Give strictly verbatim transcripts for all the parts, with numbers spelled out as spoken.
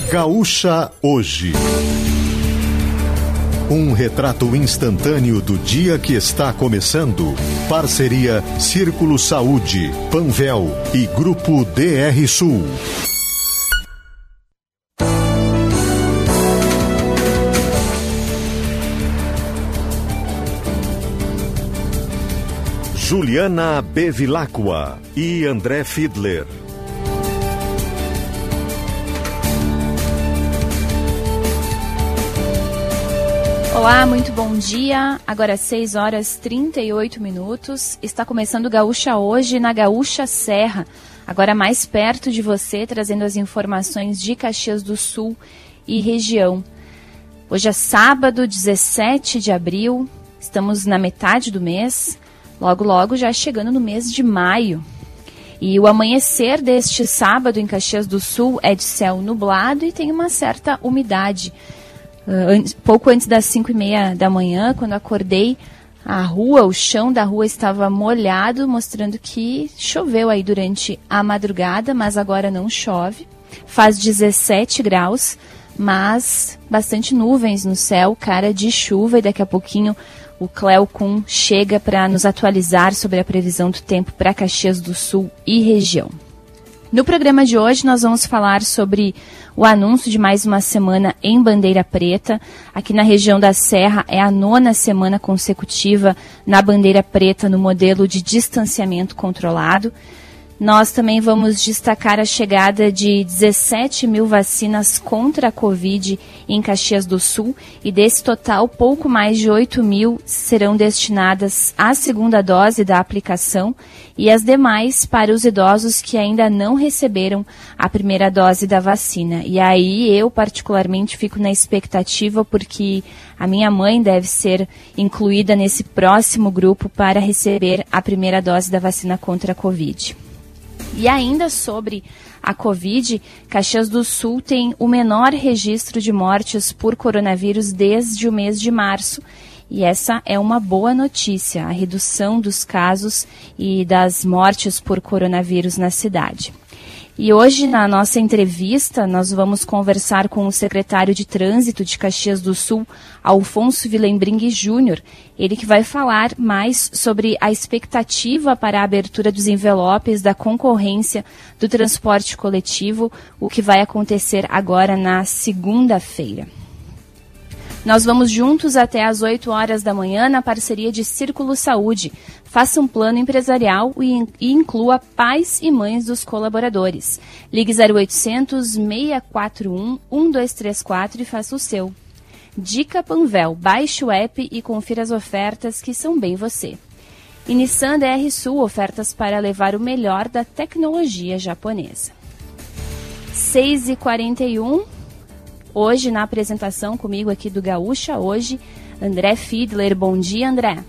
Gaúcha Hoje. Um retrato instantâneo do dia que está começando. Parceria Círculo Saúde, Panvel e Grupo D R Sul. Juliana Bevilacqua e André Fiedler. Olá, muito bom dia. Agora seis horas e trinta e oito minutos. Está começando Gaúcha Hoje na Gaúcha Serra. Agora mais perto de você, trazendo as informações de Caxias do Sul e região. Hoje é sábado, dezessete de abril. Estamos na metade do mês. Logo, logo já chegando no mês de maio. E o amanhecer deste sábado em Caxias do Sul é de céu nublado e tem uma certa umidade. Uh, pouco antes das cinco e meia da manhã, quando acordei, a rua, o chão da rua estava molhado, mostrando que choveu aí durante a madrugada, mas agora não chove. Faz dezessete graus, mas bastante nuvens no céu, cara de chuva, e daqui a pouquinho o Cleo Kuhn chega para nos atualizar sobre a previsão do tempo para Caxias do Sul e região. No programa de hoje nós vamos falar sobre o anúncio de mais uma semana em Bandeira Preta. Aqui na região da Serra é a nona semana consecutiva na Bandeira Preta no modelo de distanciamento controlado. Nós também vamos destacar a chegada de dezessete mil vacinas contra a Covid em Caxias do Sul, e desse total, pouco mais de oito mil serão destinadas à segunda dose da aplicação e as demais para os idosos que ainda não receberam a primeira dose da vacina. E aí eu particularmente fico na expectativa, porque a minha mãe deve ser incluída nesse próximo grupo para receber a primeira dose da vacina contra a Covid. E ainda sobre a Covid, Caxias do Sul tem o menor registro de mortes por coronavírus desde o mês de março. E essa é uma boa notícia, a redução dos casos e das mortes por coronavírus na cidade. E hoje, na nossa entrevista, nós vamos conversar com o secretário de Trânsito de Caxias do Sul, Alfonso Vilembring Júnior, ele que vai falar mais sobre a expectativa para a abertura dos envelopes da concorrência do transporte coletivo, o que vai acontecer agora na segunda-feira. Nós vamos juntos até às oito horas da manhã na parceria de Círculo Saúde. Faça um plano empresarial e, e inclua pais e mães dos colaboradores. Ligue zero oitocentos, seis quatro um, um dois três quatro e faça o seu. Dica Panvel, baixe o app e confira as ofertas que são bem você. E Nissan D R Sul, ofertas para levar o melhor da tecnologia japonesa. seis e quarenta e um. Hoje, na apresentação comigo aqui do Gaúcha Hoje, André Fiedler. Bom dia, André.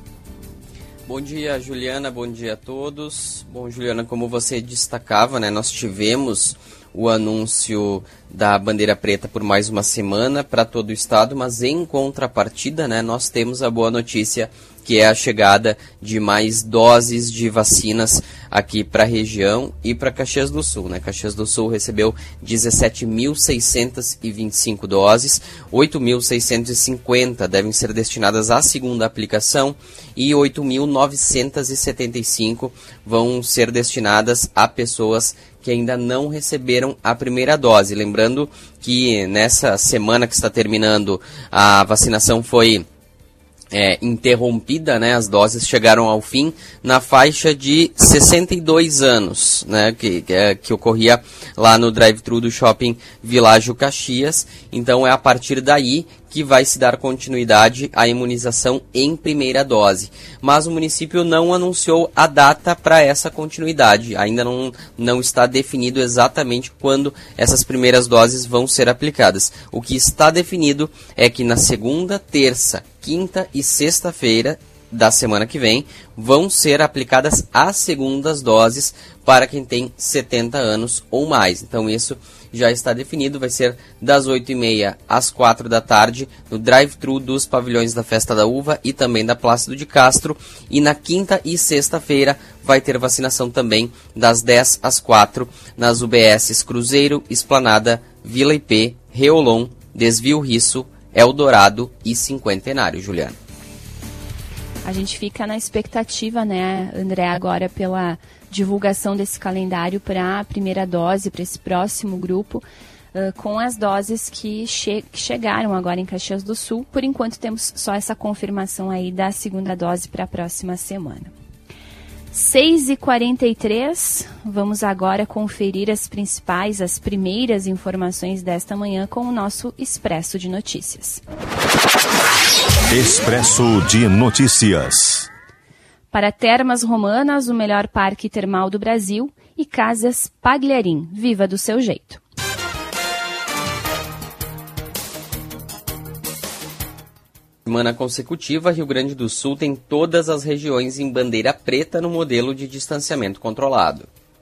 Bom dia, Juliana. Bom dia a todos. Bom, Juliana, como você destacava, né, nós tivemos o anúncio da Bandeira Preta por mais uma semana para todo o estado, mas em contrapartida, né, nós temos a boa notícia, que é a chegada de mais doses de vacinas aqui para a região e para Caxias do Sul, né? Caxias do Sul recebeu dezessete mil seiscentas e vinte e cinco doses, oito mil seiscentas e cinquenta devem ser destinadas à segunda aplicação e oito mil novecentas e setenta e cinco vão ser destinadas a pessoas que ainda não receberam a primeira dose. Lembrando que nessa semana que está terminando, a vacinação foi É, interrompida, né? As doses chegaram ao fim na faixa de sessenta e dois anos, né? Que, que, que ocorria lá no drive-thru do Shopping Világio Caxias. Então é a partir daí que vai se dar continuidade à imunização em primeira dose. Mas o município não anunciou a data para essa continuidade. Ainda não, não está definido exatamente quando essas primeiras doses vão ser aplicadas. O que está definido é que na segunda, terça, quinta e sexta-feira da semana que vem vão ser aplicadas as segundas doses para quem tem setenta anos ou mais. Então isso já está definido, vai ser das oito e meia às quatro da tarde no drive-thru dos pavilhões da Festa da Uva e também da Plácido de Castro, e na quinta e sexta-feira vai ter vacinação também das dez às quatro nas U B Ss Cruzeiro, Esplanada, Vila I P, Reolon, Desvio Risso, Eldorado e Cinquentenário, Juliana. A gente fica na expectativa, né, André, agora pela divulgação desse calendário para a primeira dose, para esse próximo grupo, uh, com as doses que, che- que chegaram agora em Caxias do Sul. Por enquanto temos só essa confirmação aí da segunda dose para a próxima semana. seis e quarenta e três, vamos agora conferir as principais, as primeiras informações desta manhã com o nosso Expresso de Notícias. Expresso de Notícias. Para Termas Romanas, o melhor parque termal do Brasil, e Casas Pagliarim, viva do seu jeito. Semana consecutiva, Rio Grande do Sul tem todas as regiões em bandeira preta no modelo de distanciamento controlado.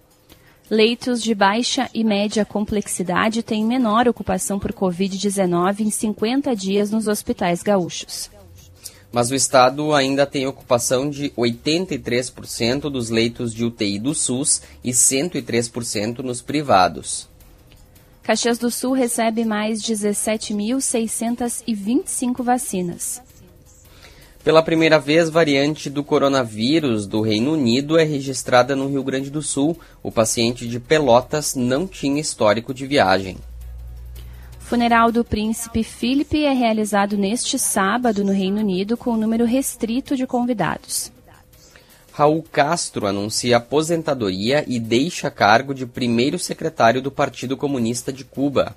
Leitos de baixa e média complexidade têm menor ocupação por covid dezenove em cinquenta dias nos hospitais gaúchos. Mas o estado ainda tem ocupação de oitenta e três por cento dos leitos de U T I do SUS e cento e três por cento nos privados. Caxias do Sul recebe mais dezessete mil seiscentas e vinte e cinco vacinas. Pela primeira vez, variante do coronavírus do Reino Unido é registrada no Rio Grande do Sul. O paciente de Pelotas não tinha histórico de viagem. Funeral do príncipe Philip é realizado neste sábado no Reino Unido com um número restrito de convidados. Raul Castro anuncia aposentadoria e deixa cargo de primeiro secretário do Partido Comunista de Cuba.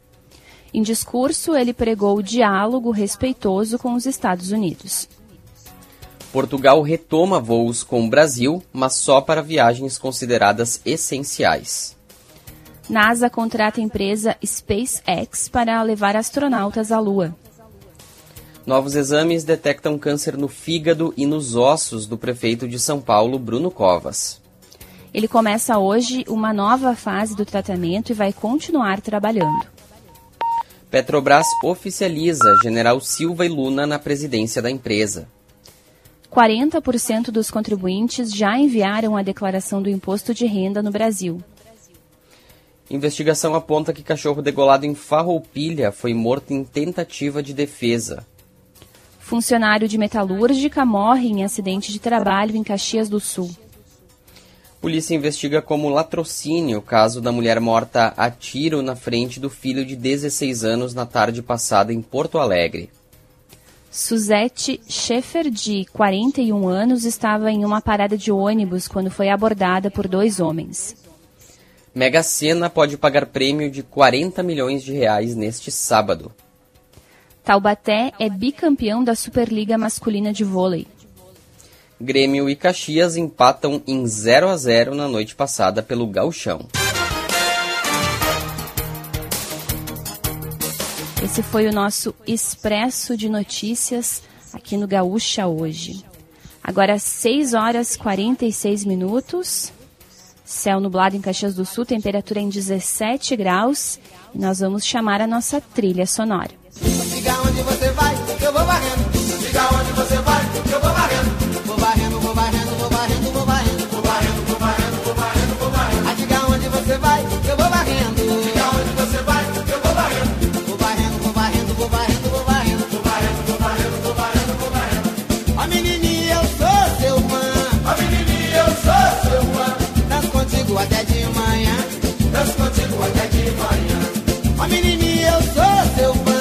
Em discurso, ele pregou o diálogo respeitoso com os Estados Unidos. Portugal retoma voos com o Brasil, mas só para viagens consideradas essenciais. NASA contrata a empresa SpaceX para levar astronautas à Lua. Novos exames detectam câncer no fígado e nos ossos do prefeito de São Paulo, Bruno Covas. Ele começa hoje uma nova fase do tratamento e vai continuar trabalhando. Petrobras oficializa General Silva e Luna na presidência da empresa. quarenta por cento dos contribuintes já enviaram a declaração do imposto de renda no Brasil. Investigação aponta que cachorro degolado em Farroupilha foi morto em tentativa de defesa. Funcionário de metalúrgica morre em acidente de trabalho em Caxias do Sul. Polícia investiga como latrocínio o caso da mulher morta a tiro na frente do filho de dezesseis anos na tarde passada em Porto Alegre. Suzette Schaeffer, de quarenta e um anos, estava em uma parada de ônibus quando foi abordada por dois homens. Mega Sena pode pagar prêmio de quarenta milhões de reais neste sábado. Taubaté é bicampeão da Superliga Masculina de Vôlei. Grêmio e Caxias empatam em zero a zero na noite passada pelo Gauchão. Esse foi o nosso Expresso de Notícias aqui no Gaúcha hoje. Agora seis horas e quarenta e seis minutos. Céu nublado em Caxias do Sul, temperatura em dezessete graus. E nós vamos chamar a nossa trilha sonora. Diga onde você vai, que eu vou varrendo. Diga onde você vai, que eu vou varrendo. Vou varrendo, vou varrendo, vou varrendo, vou varrendo. Vou varrendo, vou varrendo, vou varrendo, vou varrendo. Ah, diga onde você vai, que eu vou varrendo. Diga onde você vai, que eu vou varrendo. Vou varrendo, vou varrendo, vou varrendo, vou varrendo. Vou varrendo, vou varrendo, vou varrendo, vou varrendo. Ó menininha, eu sou seu fã. Ó menininha, eu sou seu fã. Danço contigo até de manhã. Danço contigo até de manhã. Ó menininha, eu sou seu fã.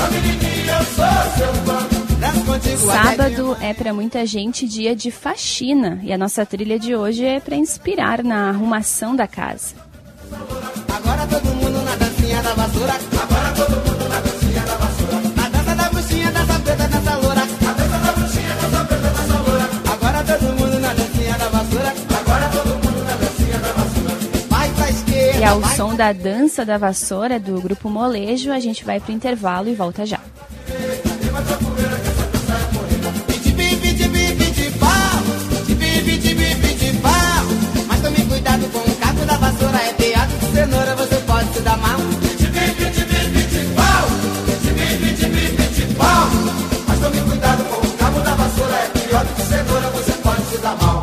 Sábado é para muita gente dia de faxina e a nossa trilha de hoje é para inspirar na arrumação da casa. Agora todo mundo na dancinha da vassoura. Agora todo mundo na dancinha da vassoura. Na dança da bruxinha, dança preta, dança loura. Na dança da bruxinha, dança preta, dança loura. Agora todo mundo na dancinha da vassoura. Agora todo mundo na dancinha da vassoura. Vai pra esquerda. E ao som da dança da vassoura do grupo Molejo, a gente vai pro intervalo e volta já. Mas tome cuidado com o cabo da vassoura, é piada de cenoura, você pode se dar mal. Mas tome cuidado com o cabo da vassoura, é pior que cenoura, você pode se dar mal.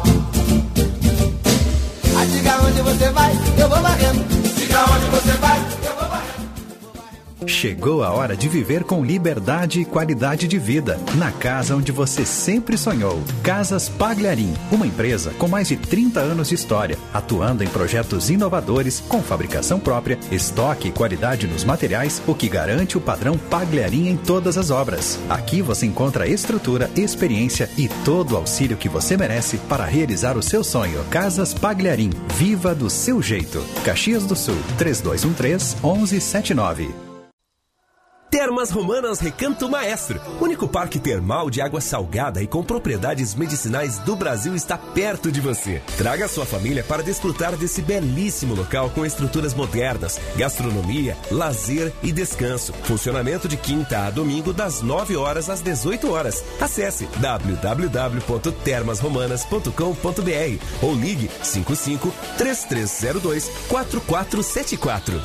Ah, diga onde você vai, eu vou varrendo. Diga onde você vai, eu vou varrendo. Chegou a hora de viver com liberdade e qualidade de vida, na casa onde você sempre sonhou. Casas Pagliarim, uma empresa com mais de trinta anos de história, atuando em projetos inovadores, com fabricação própria, estoque e qualidade nos materiais, o que garante o padrão Pagliarim em todas as obras. Aqui você encontra estrutura, experiência e todo o auxílio que você merece para realizar o seu sonho. Casas Pagliarim, viva do seu jeito. Caxias do Sul, três dois um três, um um sete nove. Termas Romanas Recanto Maestro, único parque termal de água salgada e com propriedades medicinais do Brasil, está perto de você. Traga sua família para desfrutar desse belíssimo local com estruturas modernas, gastronomia, lazer e descanso. Funcionamento de quinta a domingo das nove horas às dezoito horas. Acesse w w w ponto termas romanas ponto com ponto b r ou ligue cinco cinco, três três zero dois, quatro quatro sete quatro.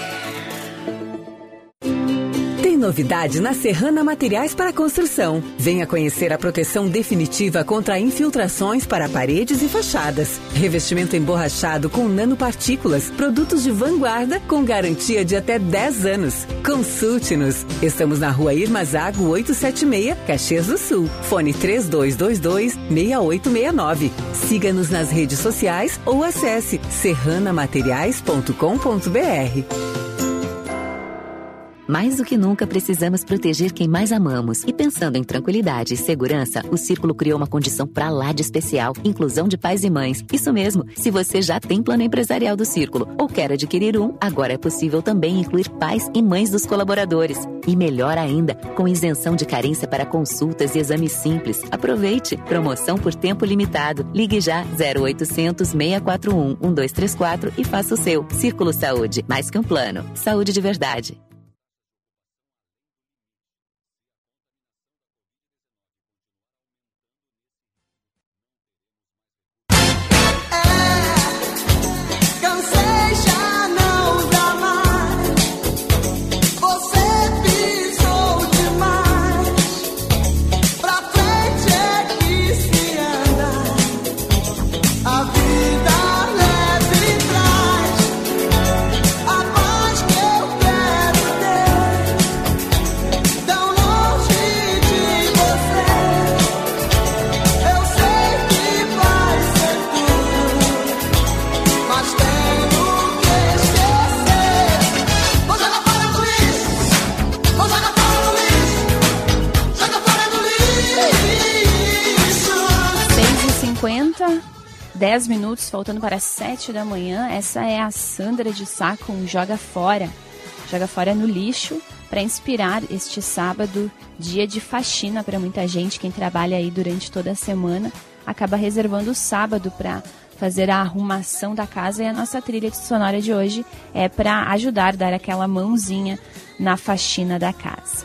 Tem novidade na Serrana Materiais para Construção. Venha conhecer a proteção definitiva contra infiltrações para paredes e fachadas. Revestimento emborrachado com nanopartículas, produtos de vanguarda com garantia de até dez anos. Consulte-nos. Estamos na Rua Irma Zago oitocentos e setenta e seis, Caxias do Sul. Fone três dois dois dois, seis oito seis nove. Siga-nos nas redes sociais ou acesse serrana materiais ponto com ponto b r. Mais do que nunca, precisamos proteger quem mais amamos. E pensando em tranquilidade e segurança, o Círculo criou uma condição pra lá de especial, inclusão de pais e mães. Isso mesmo, se você já tem plano empresarial do Círculo ou quer adquirir um, agora é possível também incluir pais e mães dos colaboradores. E melhor ainda, com isenção de carência para consultas e exames simples. Aproveite! Promoção por tempo limitado. Ligue já zero oitocentos, seis quatro um, um dois três quatro e faça o seu. Círculo Saúde, mais que um plano. Saúde de verdade. dez minutos, faltando para sete da manhã. Essa é a Sandra de Sá com Joga Fora. Joga Fora no lixo, para inspirar este sábado, dia de faxina para muita gente. Quem trabalha aí durante toda a semana acaba reservando o sábado para fazer a arrumação da casa. E a nossa trilha sonora de hoje é para ajudar, dar aquela mãozinha na faxina da casa.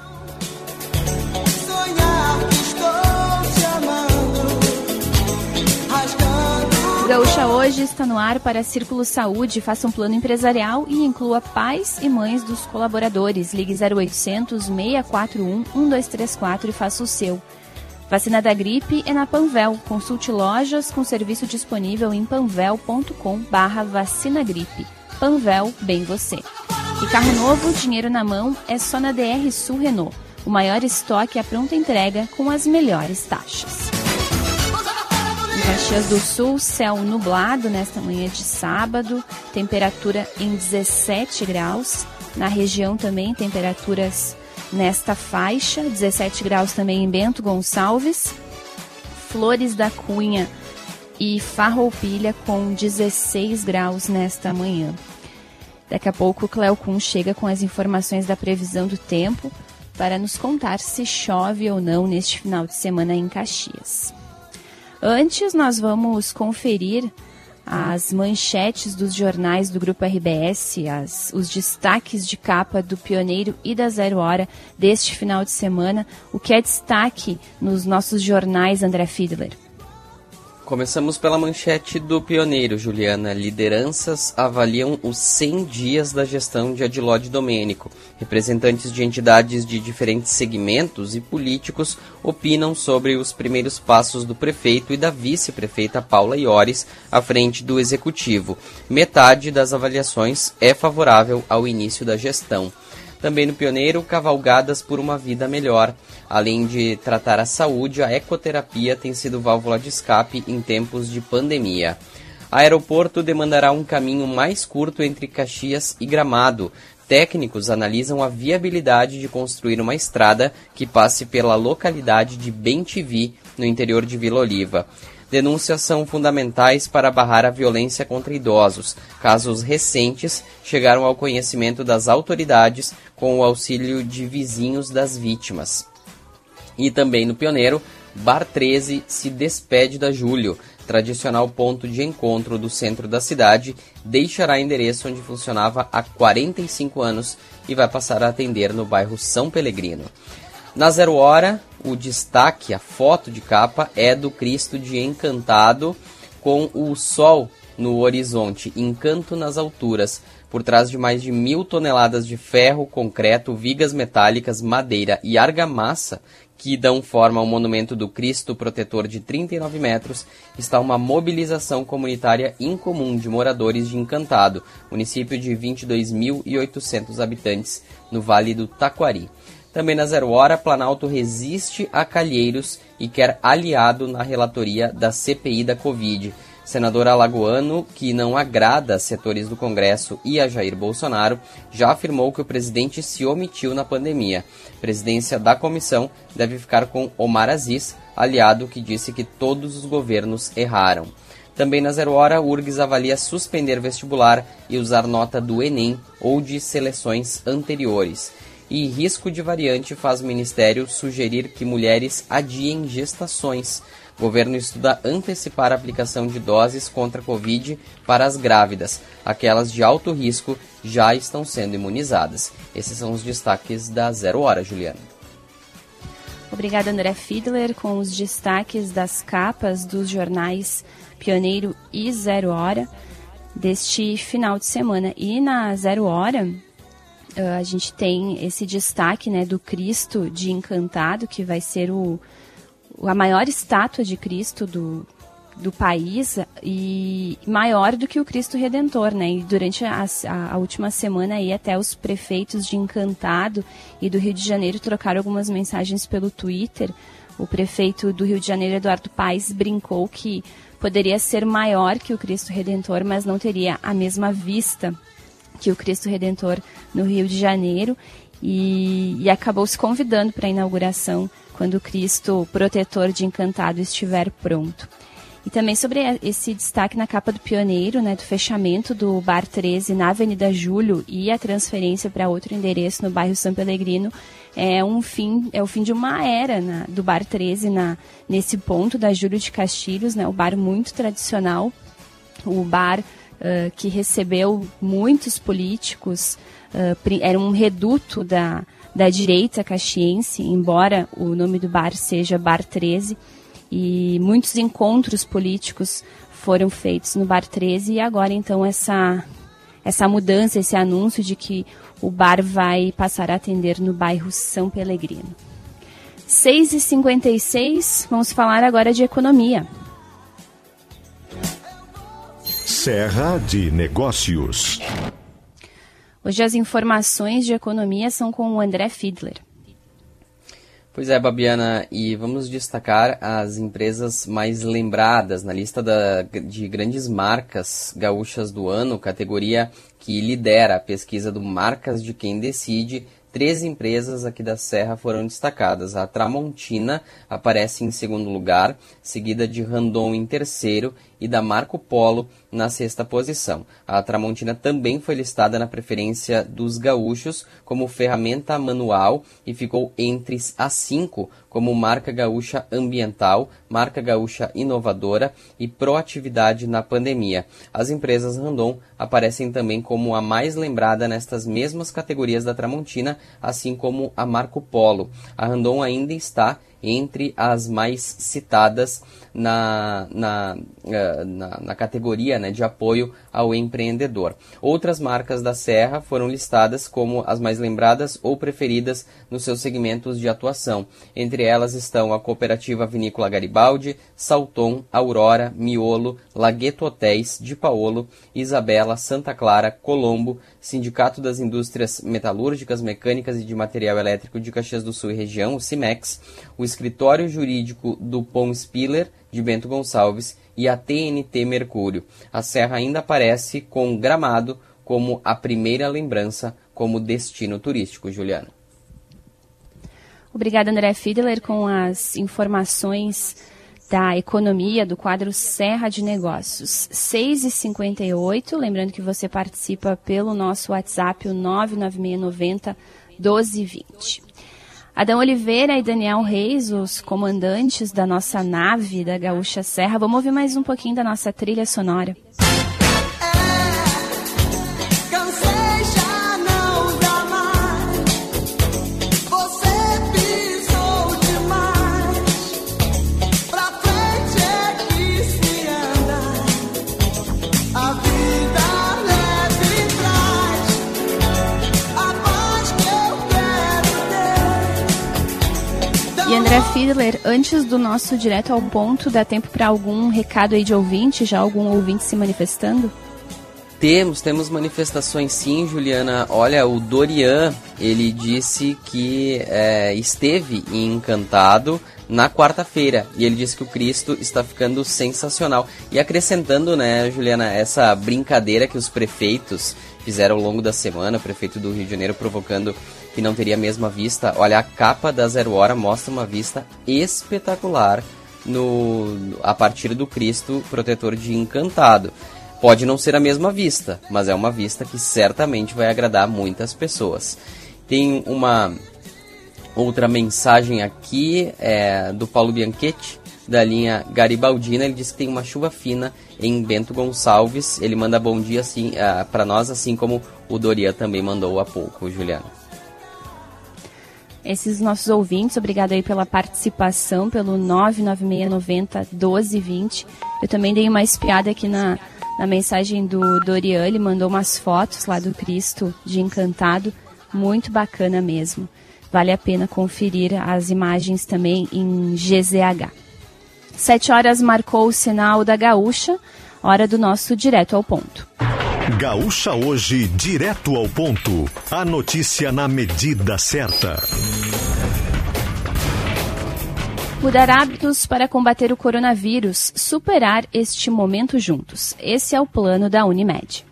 O Gaúcha Hoje está no ar para Círculo Saúde. Faça um plano empresarial e inclua pais e mães dos colaboradores. Ligue zero oitocentos, seis quatro um, um dois três quatro e faça o seu. Vacina da gripe é na Panvel. Consulte lojas com serviço disponível em panvel ponto com barra vacina gripe. Panvel, bem você. E carro novo, dinheiro na mão, é só na D R Sul Renault. O maior estoque à pronta entrega com as melhores taxas. Em Caxias do Sul, céu nublado nesta manhã de sábado, temperatura em dezessete graus. Na região também, temperaturas nesta faixa, dezessete graus também em Bento Gonçalves. Flores da Cunha e Farroupilha com dezesseis graus nesta manhã. Daqui a pouco o Cleo Kuhn chega com as informações da previsão do tempo para nos contar se chove ou não neste final de semana em Caxias. Antes, nós vamos conferir as manchetes dos jornais do Grupo R B S, as, os destaques de capa do Pioneiro e da Zero Hora deste final de semana. O que é destaque nos nossos jornais, André Fiedler? Começamos pela manchete do Pioneiro, Juliana. Lideranças avaliam os cem dias da gestão de Adilode Domênico. Representantes de entidades de diferentes segmentos e políticos opinam sobre os primeiros passos do prefeito e da vice-prefeita Paula Iores à frente do executivo. Metade das avaliações é favorável ao início da gestão. Também no Pioneiro, cavalgadas por uma vida melhor. Além de tratar a saúde, a ecoterapia tem sido válvula de escape em tempos de pandemia. Aeroporto demandará um caminho mais curto entre Caxias e Gramado. Técnicos analisam a viabilidade de construir uma estrada que passe pela localidade de Bem-te-vi, no interior de Vila Oliva. Denúncias são fundamentais para barrar a violência contra idosos. Casos recentes chegaram ao conhecimento das autoridades com o auxílio de vizinhos das vítimas. E também no Pioneiro, Bar treze se despede da Júlio. Tradicional ponto de encontro do centro da cidade, deixará endereço onde funcionava há quarenta e cinco anos e vai passar a atender no bairro São Pelegrino. Na Zero Hora, o destaque, a foto de capa, é do Cristo de Encantado, com o sol no horizonte, encanto nas alturas, por trás de mais de mil toneladas de ferro, concreto, vigas metálicas, madeira e argamassa, que dão forma ao monumento do Cristo protetor de trinta e nove metros, está uma mobilização comunitária incomum de moradores de Encantado, município de vinte e dois mil e oitocentos habitantes, no Vale do Taquari. Também na Zero Hora, Planalto resiste a Calheiros e quer aliado na relatoria da C P I da Covid. Senador alagoano, que não agrada a setores do Congresso e a Jair Bolsonaro, já afirmou que o presidente se omitiu na pandemia. A presidência da comissão deve ficar com Omar Aziz, aliado que disse que todos os governos erraram. Também na Zero Hora, U R G S avalia suspender vestibular e usar nota do Enem ou de seleções anteriores. E risco de variante faz o Ministério sugerir que mulheres adiem gestações. O governo estuda antecipar a aplicação de doses contra a Covid para as grávidas. Aquelas de alto risco já estão sendo imunizadas. Esses são os destaques da Zero Hora, Juliana. Obrigada, André Fiedler, com os destaques das capas dos jornais Pioneiro e Zero Hora deste final de semana. E na Zero Hora, a gente tem esse destaque, né, do Cristo de Encantado, que vai ser o a maior estátua de Cristo do, do país e maior do que o Cristo Redentor, né? E durante a, a, a última semana aí até os prefeitos de Encantado e do Rio de Janeiro trocaram algumas mensagens pelo Twitter. O prefeito do Rio de Janeiro, Eduardo Paes, brincou que poderia ser maior que o Cristo Redentor, mas não teria a mesma vista que o Cristo Redentor no Rio de Janeiro. E, e acabou se convidando para a inauguração quando o Cristo protetor de Encantado estiver pronto. E também sobre esse destaque na capa do Pioneiro, né, do fechamento do Bar treze na Avenida Júlio e a transferência para outro endereço no bairro São Pelegrino, é, um fim, é o fim de uma era na, do Bar treze na, nesse ponto da Júlio de Castilhos, né, o bar muito tradicional, o bar uh, que recebeu muitos políticos. Uh, era um reduto da, da direita caxiense, embora o nome do bar seja Bar treze, e muitos encontros políticos foram feitos no Bar treze, e agora então essa, essa mudança, esse anúncio de que o bar vai passar a atender no bairro São Pelegrino. seis e cinquenta e seis, vamos falar agora de economia. Serra de Negócios. Hoje as informações de economia são com o André Fiedler. Pois é, Babiana, e vamos destacar as empresas mais lembradas na lista da, de grandes marcas gaúchas do ano, categoria que lidera a pesquisa do Marcas de Quem Decide. Três empresas aqui da Serra foram destacadas. A Tramontina aparece em segundo lugar, seguida de Randon em terceiro e da Marco Polo na sexta posição. A Tramontina também foi listada na preferência dos gaúchos como ferramenta manual e ficou entre as cinco como marca gaúcha ambiental, marca gaúcha inovadora e proatividade na pandemia. As empresas Randon aparecem também como a mais lembrada nestas mesmas categorias da Tramontina, assim como a Marco Polo. A Randon ainda está entre as mais citadas na, na, na, na categoria, né, de apoio ao empreendedor. Outras marcas da Serra foram listadas como as mais lembradas ou preferidas nos seus segmentos de atuação. Entre elas estão a Cooperativa Vinícola Garibaldi, Salton, Aurora, Miolo, Lagueto Hotéis, Di Paolo, Isabela, Santa Clara, Colombo, Sindicato das Indústrias Metalúrgicas, Mecânicas e de Material Elétrico de Caxias do Sul e Região, o CIMEX, o Escritório Jurídico do Pon Spiller, de Bento Gonçalves, e a T N T Mercúrio. A Serra ainda aparece com Gramado como a primeira lembrança como destino turístico. Juliana. Obrigada, André Fiedler, com as informações da economia do quadro Serra de Negócios. seis e cinquenta e oito, lembrando que você participa pelo nosso WhatsApp, o nove nove seis nove zero, um dois dois zero. Adão Oliveira e Daniel Reis, os comandantes da nossa nave da Gaúcha Serra. Vamos ouvir mais um pouquinho da nossa trilha sonora. E André Fiedler, antes do nosso Direto ao Ponto, dá tempo para algum recado aí de ouvinte? Já algum ouvinte se manifestando? Temos, temos manifestações sim, Juliana. Olha, o Dorian, ele disse que é, esteve em Encantado na quarta-feira. E ele disse que o Cristo está ficando sensacional. E acrescentando, né, Juliana, essa brincadeira que os prefeitos fizeram ao longo da semana, o prefeito do Rio de Janeiro provocando que não teria a mesma vista. Olha, a capa da Zero Hora mostra uma vista espetacular no, a partir do Cristo Protetor de Encantado. Pode não ser a mesma vista, mas é uma vista que certamente vai agradar muitas pessoas. Tem uma outra mensagem aqui é, do Paulo Bianchetti, da linha Garibaldina. Ele diz que tem uma chuva fina em Bento Gonçalves. Ele manda bom dia assim, uh, para nós, assim como o Dorian também mandou há pouco, Juliana. Esses nossos ouvintes, obrigado aí pela participação, pelo nove nove seis nove zero, um dois dois zero. Eu também dei uma espiada aqui na, na mensagem do Dorian, ele mandou umas fotos lá do Cristo de Encantado, muito bacana mesmo. Vale a pena conferir as imagens também em G Z H. Sete horas marcou o sinal da Gaúcha, hora do nosso Direto ao Ponto. Gaúcha Hoje, Direto ao Ponto. A notícia na medida certa. Mudar hábitos para combater o coronavírus, superar este momento juntos. Esse é o plano da Unimed.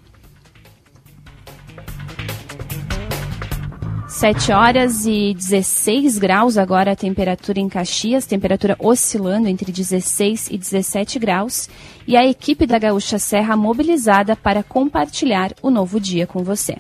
sete horas e dezesseis graus agora a temperatura em Caxias, temperatura oscilando entre dezesseis e dezessete graus, e a equipe da Gaúcha Serra mobilizada para compartilhar o novo dia com você.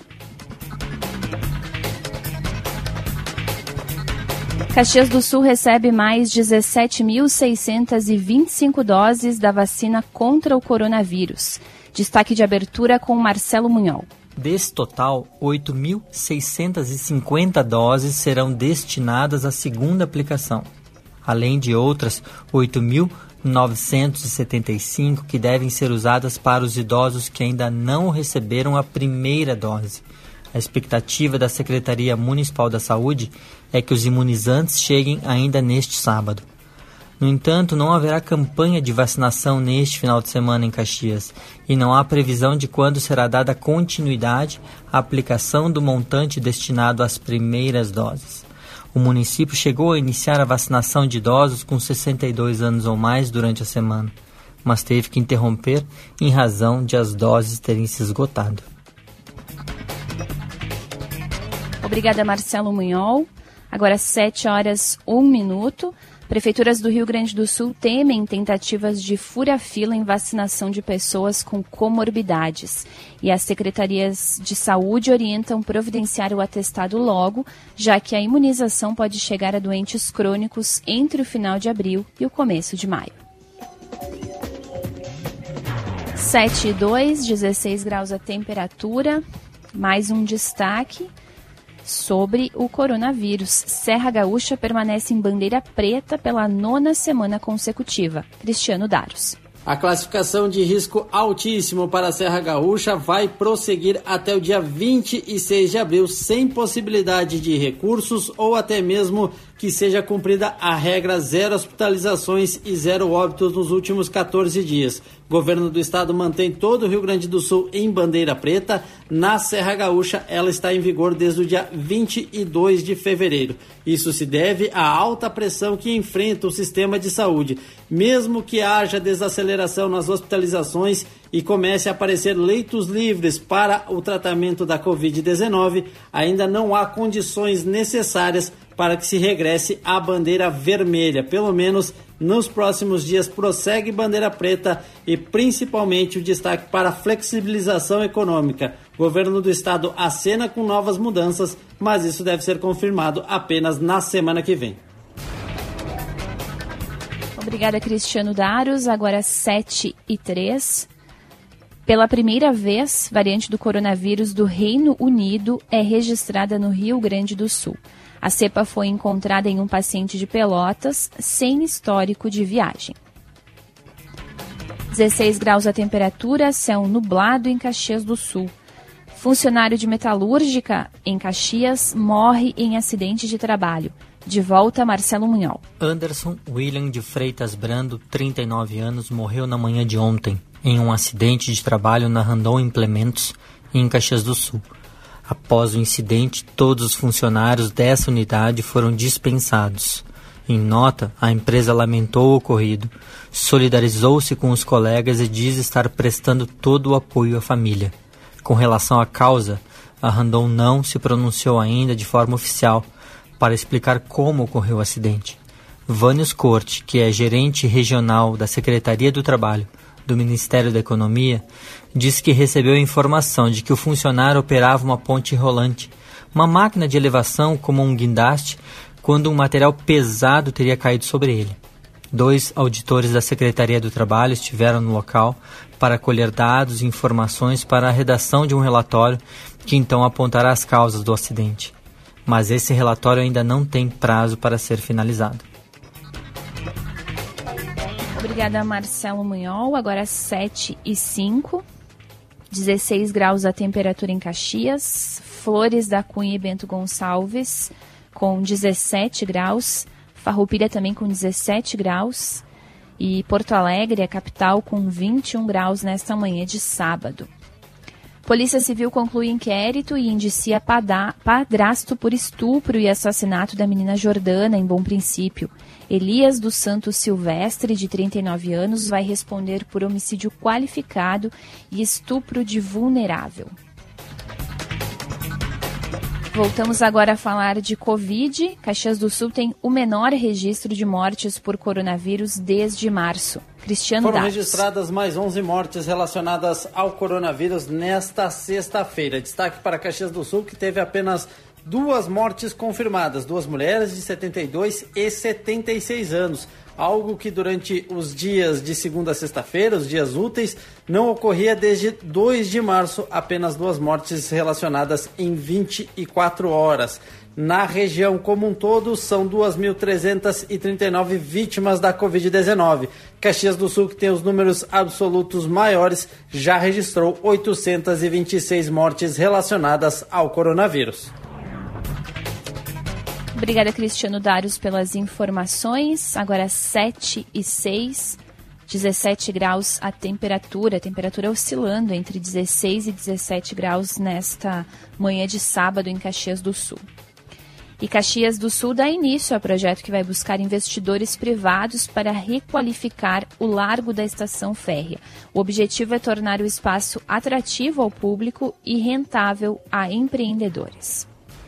Caxias do Sul recebe mais dezessete mil seiscentas e vinte e cinco doses da vacina contra o coronavírus. Destaque de abertura com Marcelo Munhol. Desse total, oito mil seiscentas e cinquenta doses serão destinadas à segunda aplicação, além de outras oito mil novecentos e setenta e cinco que devem ser usadas para os idosos que ainda não receberam a primeira dose. A expectativa da Secretaria Municipal da Saúde é que os imunizantes cheguem ainda neste sábado. No entanto, não haverá campanha de vacinação neste final de semana em Caxias e não há previsão de quando será dada continuidade à aplicação do montante destinado às primeiras doses. O município chegou a iniciar a vacinação de idosos com sessenta e dois anos ou mais durante a semana, mas teve que interromper em razão de as doses terem se esgotado. Obrigada, Marcelo Munhol. Agora sete horas, um minuto. Prefeituras do Rio Grande do Sul temem tentativas de fura-fila em vacinação de pessoas com comorbidades. E as secretarias de saúde orientam providenciar o atestado logo, já que a imunização pode chegar a doentes crônicos entre o final de abril e o começo de maio. sete e dois, dezesseis graus a temperatura. Mais um destaque. sobre o coronavírus. Serra Gaúcha permanece em bandeira preta pela nona semana consecutiva. Cristiano Daros. A classificação de risco altíssimo para a Serra Gaúcha vai prosseguir até o dia vinte e seis de abril, sem possibilidade de recursos ou até mesmo que seja cumprida a regra zero hospitalizações e zero óbitos nos últimos quatorze dias. O governo do estado mantém todo o Rio Grande do Sul em bandeira preta. Na Serra Gaúcha, ela está em vigor desde o dia vinte e dois de fevereiro. Isso se deve à alta pressão que enfrenta o sistema de saúde. Mesmo que haja desaceleração nas hospitalizações e comece a aparecer leitos livres para o tratamento da covid dezenove, ainda não há condições necessárias para que se regresse à bandeira vermelha. Pelo menos nos próximos dias prossegue bandeira preta e principalmente o destaque para a flexibilização econômica. O governo do estado acena com novas mudanças, mas isso deve ser confirmado apenas na semana que vem. Obrigada, Cristiano Daros. Agora sete e três. Pela primeira vez, variante do coronavírus do Reino Unido é registrada no Rio Grande do Sul. A cepa foi encontrada em um paciente de Pelotas, sem histórico de viagem. dezesseis graus a temperatura, céu nublado em Caxias do Sul. Funcionário de metalúrgica em Caxias morre em acidente de trabalho. De volta, Marcelo Munhol. Anderson William de Freitas Brando, trinta e nove anos, morreu na manhã de ontem, em um acidente de trabalho na Randon Implementos, em Caxias do Sul. Após o incidente, todos os funcionários dessa unidade foram dispensados. Em nota, a empresa lamentou o ocorrido, solidarizou-se com os colegas e diz estar prestando todo o apoio à família. Com relação à causa, a Randon não se pronunciou ainda de forma oficial para explicar como ocorreu o acidente. Vânios Corte, que é gerente regional da Secretaria do Trabalho do Ministério da Economia, diz que recebeu a informação de que o funcionário operava uma ponte rolante, uma máquina de elevação como um guindaste, quando um material pesado teria caído sobre ele. Dois auditores da Secretaria do Trabalho estiveram no local para colher dados e informações para a redação de um relatório que então apontará as causas do acidente. Mas esse relatório ainda não tem prazo para ser finalizado. Obrigada, Marcelo Munhol. Agora sete e cinco. dezesseis graus a temperatura em Caxias. Flores da Cunha e Bento Gonçalves com dezessete graus. Farroupilha também com dezessete graus. E Porto Alegre, a capital, com vinte e um graus nesta manhã de sábado. Polícia Civil conclui inquérito e indicia padá, padrasto por estupro e assassinato da menina Jordana, em Bom Princípio. Elias dos Santos Silvestre, de trinta e nove anos, vai responder por homicídio qualificado e estupro de vulnerável. Voltamos agora a falar de Covid. Caxias do Sul tem o menor registro de mortes por coronavírus desde março. Cristiano Foram Dados. registradas mais onze mortes relacionadas ao coronavírus nesta sexta-feira. Destaque para Caxias do Sul, que teve apenas duas mortes confirmadas. Duas mulheres de setenta e dois e setenta e seis anos. Algo que durante os dias de segunda a sexta-feira, os dias úteis, não ocorria desde dois de março, apenas duas mortes relacionadas em vinte e quatro horas. Na região como um todo, são duas mil trezentas e trinta e nove vítimas da covid dezenove. Caxias do Sul, que tem os números absolutos maiores, já registrou oitocentas e vinte e seis mortes relacionadas ao coronavírus. Obrigada, Cristiano Daros, pelas informações. Agora sete e seis, dezessete graus a temperatura. A temperatura oscilando entre dezesseis e dezessete graus nesta manhã de sábado em Caxias do Sul. E Caxias do Sul dá início ao projeto que vai buscar investidores privados para requalificar o largo da estação férrea. O objetivo é tornar o espaço atrativo ao público e rentável a empreendedores.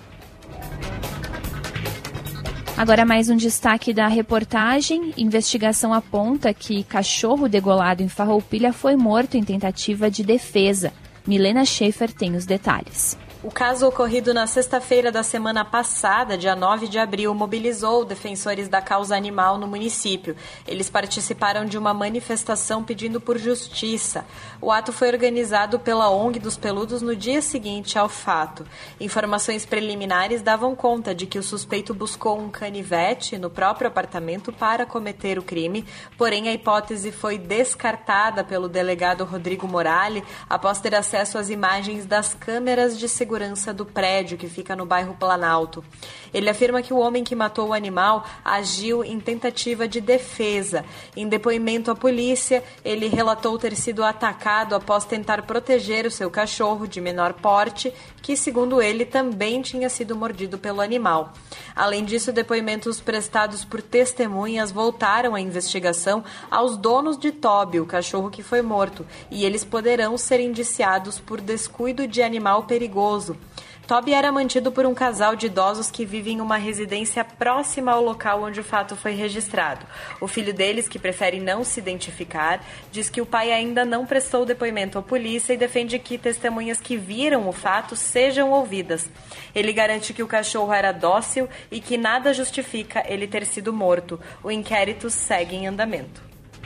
Agora mais um destaque da reportagem. Investigação aponta que cachorro degolado em Farroupilha foi morto em tentativa de defesa. Milena Schaefer tem os detalhes. O caso ocorrido na sexta-feira da semana passada, dia nove de abril, mobilizou defensores da causa animal no município. Eles participaram de uma manifestação pedindo por justiça. O ato foi organizado pela O N G dos Peludos no dia seguinte ao fato. Informações preliminares davam conta de que o suspeito buscou um canivete no próprio apartamento para cometer o crime, porém a hipótese foi descartada pelo delegado Rodrigo Morali após ter acesso às imagens das câmeras de segurança segurança do prédio que fica no bairro Planalto. Ele afirma que o homem que matou o animal agiu em tentativa de defesa. Em depoimento à polícia, ele relatou ter sido atacado após tentar proteger o seu cachorro de menor porte, que, segundo ele, também tinha sido mordido pelo animal. Além disso, depoimentos prestados por testemunhas voltaram a investigação aos donos de Toby, o cachorro que foi morto, e eles poderão ser indiciados por descuido de animal perigoso. Toby era mantido por um casal de idosos que vive em uma residência próxima ao local onde o fato foi registrado. O filho deles, que prefere não se identificar, diz que o pai ainda não prestou depoimento à polícia e defende que testemunhas que viram o fato sejam ouvidas. Ele garante que o cachorro era dócil e que nada justifica ele ter sido morto. O inquérito segue em andamento.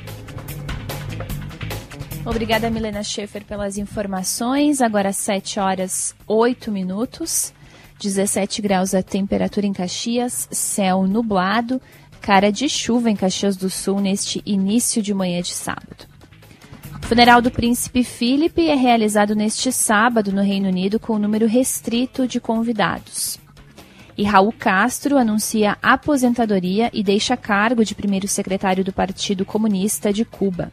Obrigada, Milena Schaefer, pelas informações. Agora sete horas, oito minutos, dezessete graus a temperatura em Caxias, céu nublado, cara de chuva em Caxias do Sul neste início de manhã de sábado. O funeral do príncipe Philip é realizado neste sábado no Reino Unido com um número restrito de convidados. E Raul Castro anuncia aposentadoria e deixa cargo de primeiro secretário do Partido Comunista de Cuba.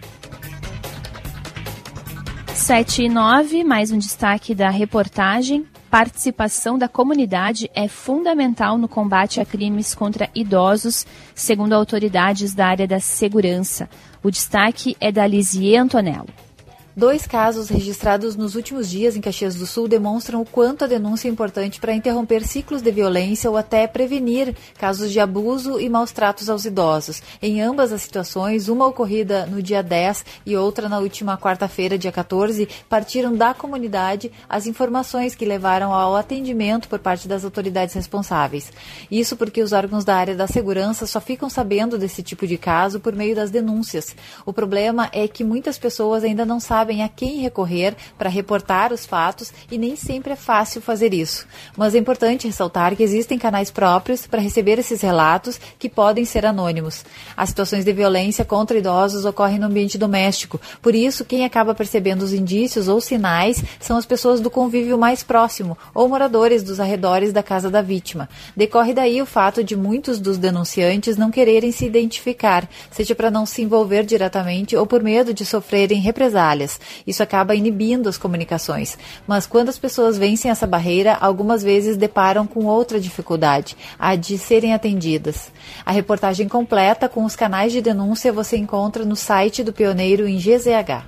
sete e nove, mais um destaque da reportagem. Participação da comunidade é fundamental no combate a crimes contra idosos, segundo autoridades da área da segurança. O destaque é da Lizie Antonello. Dois casos registrados nos últimos dias em Caxias do Sul demonstram o quanto a denúncia é importante para interromper ciclos de violência ou até prevenir casos de abuso e maus tratos aos idosos. Em ambas as situações, uma ocorrida no dia dez e outra na última quarta-feira, dia quatorze, partiram da comunidade as informações que levaram ao atendimento por parte das autoridades responsáveis. Isso porque os órgãos da área da segurança só ficam sabendo desse tipo de caso por meio das denúncias. O problema é que muitas pessoas ainda não sabem a quem recorrer para reportar os fatos e nem sempre é fácil fazer isso. Mas é importante ressaltar que existem canais próprios para receber esses relatos que podem ser anônimos. As situações de violência contra idosos ocorrem no ambiente doméstico, por isso quem acaba percebendo os indícios ou sinais são as pessoas do convívio mais próximo ou moradores dos arredores da casa da vítima. Decorre daí o fato de muitos dos denunciantes não quererem se identificar, seja para não se envolver diretamente ou por medo de sofrerem represálias. Isso acaba inibindo as comunicações. Mas quando as pessoas vencem essa barreira, algumas vezes deparam com outra dificuldade, a de serem atendidas. A reportagem completa com os canais de denúncia você encontra no site do Pioneiro em G Z H.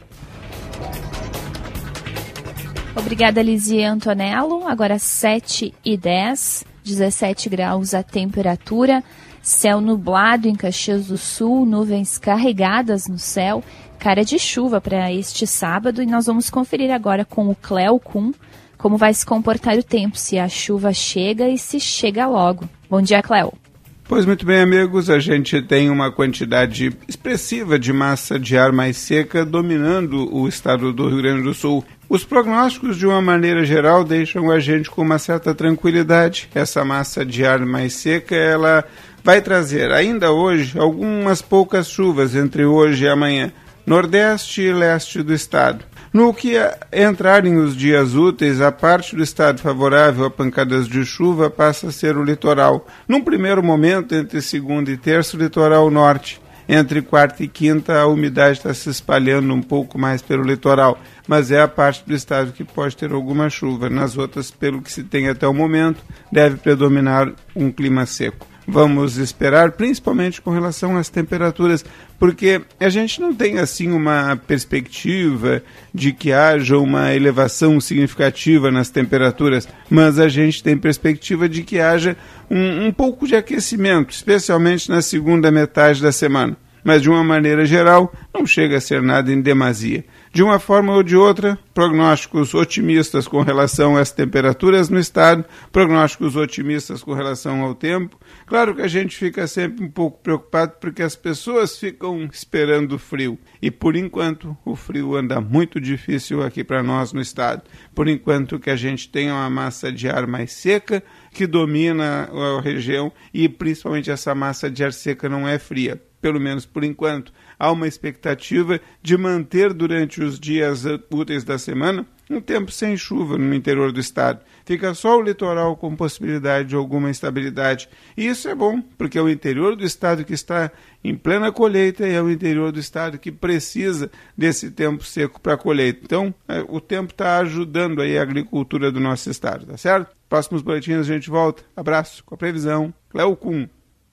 Obrigada, Lizie Antonello. Agora sete e dez, dezessete graus a temperatura, céu nublado em Caxias do Sul, nuvens carregadas no céu, cara de chuva para este sábado, e nós vamos conferir agora com o Cleo Kuhn como vai se comportar o tempo, se a chuva chega e se chega logo. Bom dia, Cleo. Pois muito bem, amigos, a gente tem uma quantidade expressiva de massa de ar mais seca dominando o estado do Rio Grande do Sul. Os prognósticos, de uma maneira geral, deixam a gente com uma certa tranquilidade. Essa massa de ar mais seca, ela vai trazer ainda hoje algumas poucas chuvas entre hoje e amanhã, nordeste e leste do estado. No que entrarem os dias úteis, a parte do estado favorável a pancadas de chuva passa a ser o litoral. Num primeiro momento, entre segunda e terça, o litoral norte. Entre quarta e quinta, a umidade está se espalhando um pouco mais pelo litoral, mas é a parte do estado que pode ter alguma chuva. Nas outras, pelo que se tem até o momento, deve predominar um clima seco. Vamos esperar, principalmente com relação às temperaturas, porque a gente não tem assim uma perspectiva de que haja uma elevação significativa nas temperaturas, mas a gente tem perspectiva de que haja um, um pouco de aquecimento, especialmente na segunda metade da semana. mas de uma maneira geral não chega a ser nada em demasia. De uma forma ou de outra, prognósticos otimistas com relação às temperaturas no estado, prognósticos otimistas com relação ao tempo. Claro que a gente fica sempre um pouco preocupado porque as pessoas ficam esperando frio. E por enquanto o frio anda muito difícil aqui para nós no estado. Por enquanto que a gente tem uma massa de ar mais seca que domina a região e principalmente essa massa de ar seca não é fria. Pelo menos por enquanto, há uma expectativa de manter durante os dias úteis da semana um tempo sem chuva no interior do estado. Fica só o litoral com possibilidade de alguma instabilidade. E isso é bom, porque é o interior do estado que está em plena colheita e é o interior do estado que precisa desse tempo seco para a colheita. Então, é, o tempo está ajudando aí a agricultura do nosso estado, tá certo? Próximos boletins a gente volta. Abraço, com a previsão. Cleo Kuhn.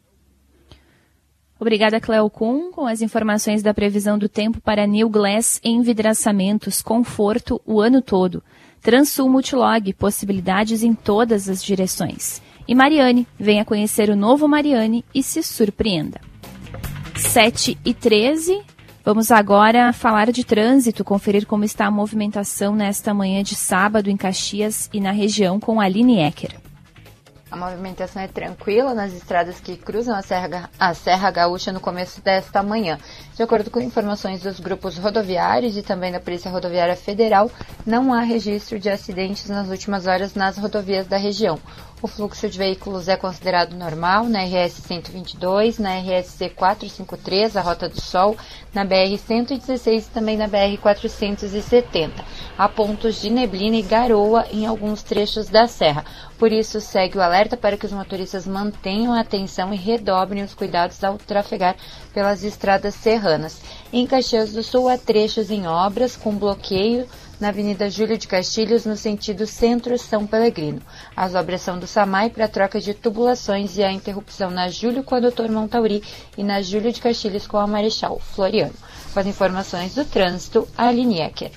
Obrigada, Cleo Kuhn, com as informações da previsão do tempo para New Glass envidraçamentos, conforto o ano todo. Transul Multilog, possibilidades em todas as direções. E Mariane, venha conhecer o novo Mariane e se surpreenda. sete e treze, vamos agora falar de trânsito, conferir como está a movimentação nesta manhã de sábado em Caxias e na região com a Aline Ecker. A movimentação é tranquila nas estradas que cruzam a Serra, a Serra Gaúcha no começo desta manhã. De acordo com informações dos grupos rodoviários e também da Polícia Rodoviária Federal, não há registro de acidentes nas últimas horas nas rodovias da região. O fluxo de veículos é considerado normal na R S cento e vinte e dois, na R S C quatrocentos e cinquenta e três, a Rota do Sol, na B R cento e dezesseis e também na B R quatrocentos e setenta. Há pontos de neblina e garoa em alguns trechos da serra. Por isso, segue o alerta para que os motoristas mantenham a atenção e redobrem os cuidados ao trafegar pelas estradas serranas. Em Caxias do Sul, há trechos em obras com bloqueio na Avenida Júlio de Castilhos, no sentido Centro-São Pelegrino. As obras são do SAMAI para troca de tubulações e a interrupção na Júlio com a doutor Montauri e na Júlio de Castilhos com a Marechal Floriano. Com as informações do trânsito, a Aline Ecker.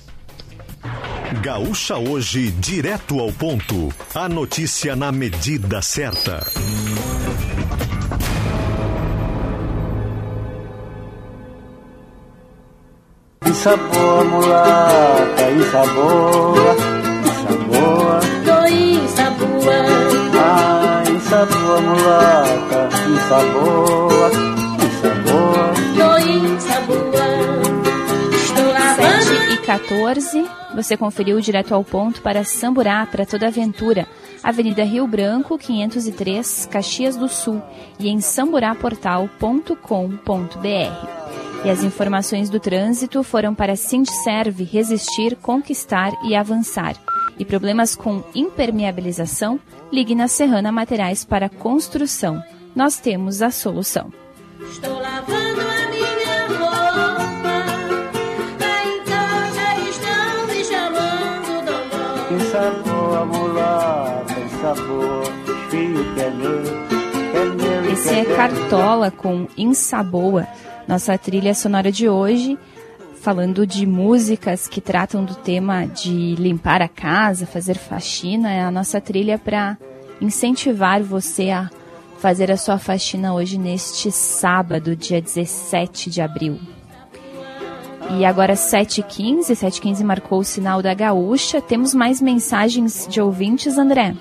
Gaúcha Hoje, direto ao ponto. A notícia na medida certa. Isa boa, mulata, isa boa, isa boa. Tô isa boa. Ah, isa boa, mulata, isa boa, isa boa. Tô isa boa. Estou lavando. sete e quatorze, você conferiu direto ao ponto para Samburá, para toda a aventura. Avenida Rio Branco, quinhentos e três, Caxias do Sul, e em samburaportal ponto com ponto b r. E as informações do trânsito foram para Sindserve, resistir, conquistar e avançar. E problemas com impermeabilização? Ligue na Serrana Materiais para Construção. Nós temos a solução. Estou lavando a minha roupa, lá em casa estão me chamando Dodô. Que sabor, mulata, que sabor, filho que é meu, que é meu. Esse é Cartola com Insaboa. Nossa trilha sonora de hoje, falando de músicas que tratam do tema de limpar a casa, fazer faxina, é a nossa trilha para incentivar você a fazer a sua faxina hoje neste sábado, dia dezessete de abril. E agora sete e quinze, sete e quinze marcou o sinal da Gaúcha. Temos mais mensagens de ouvintes, André?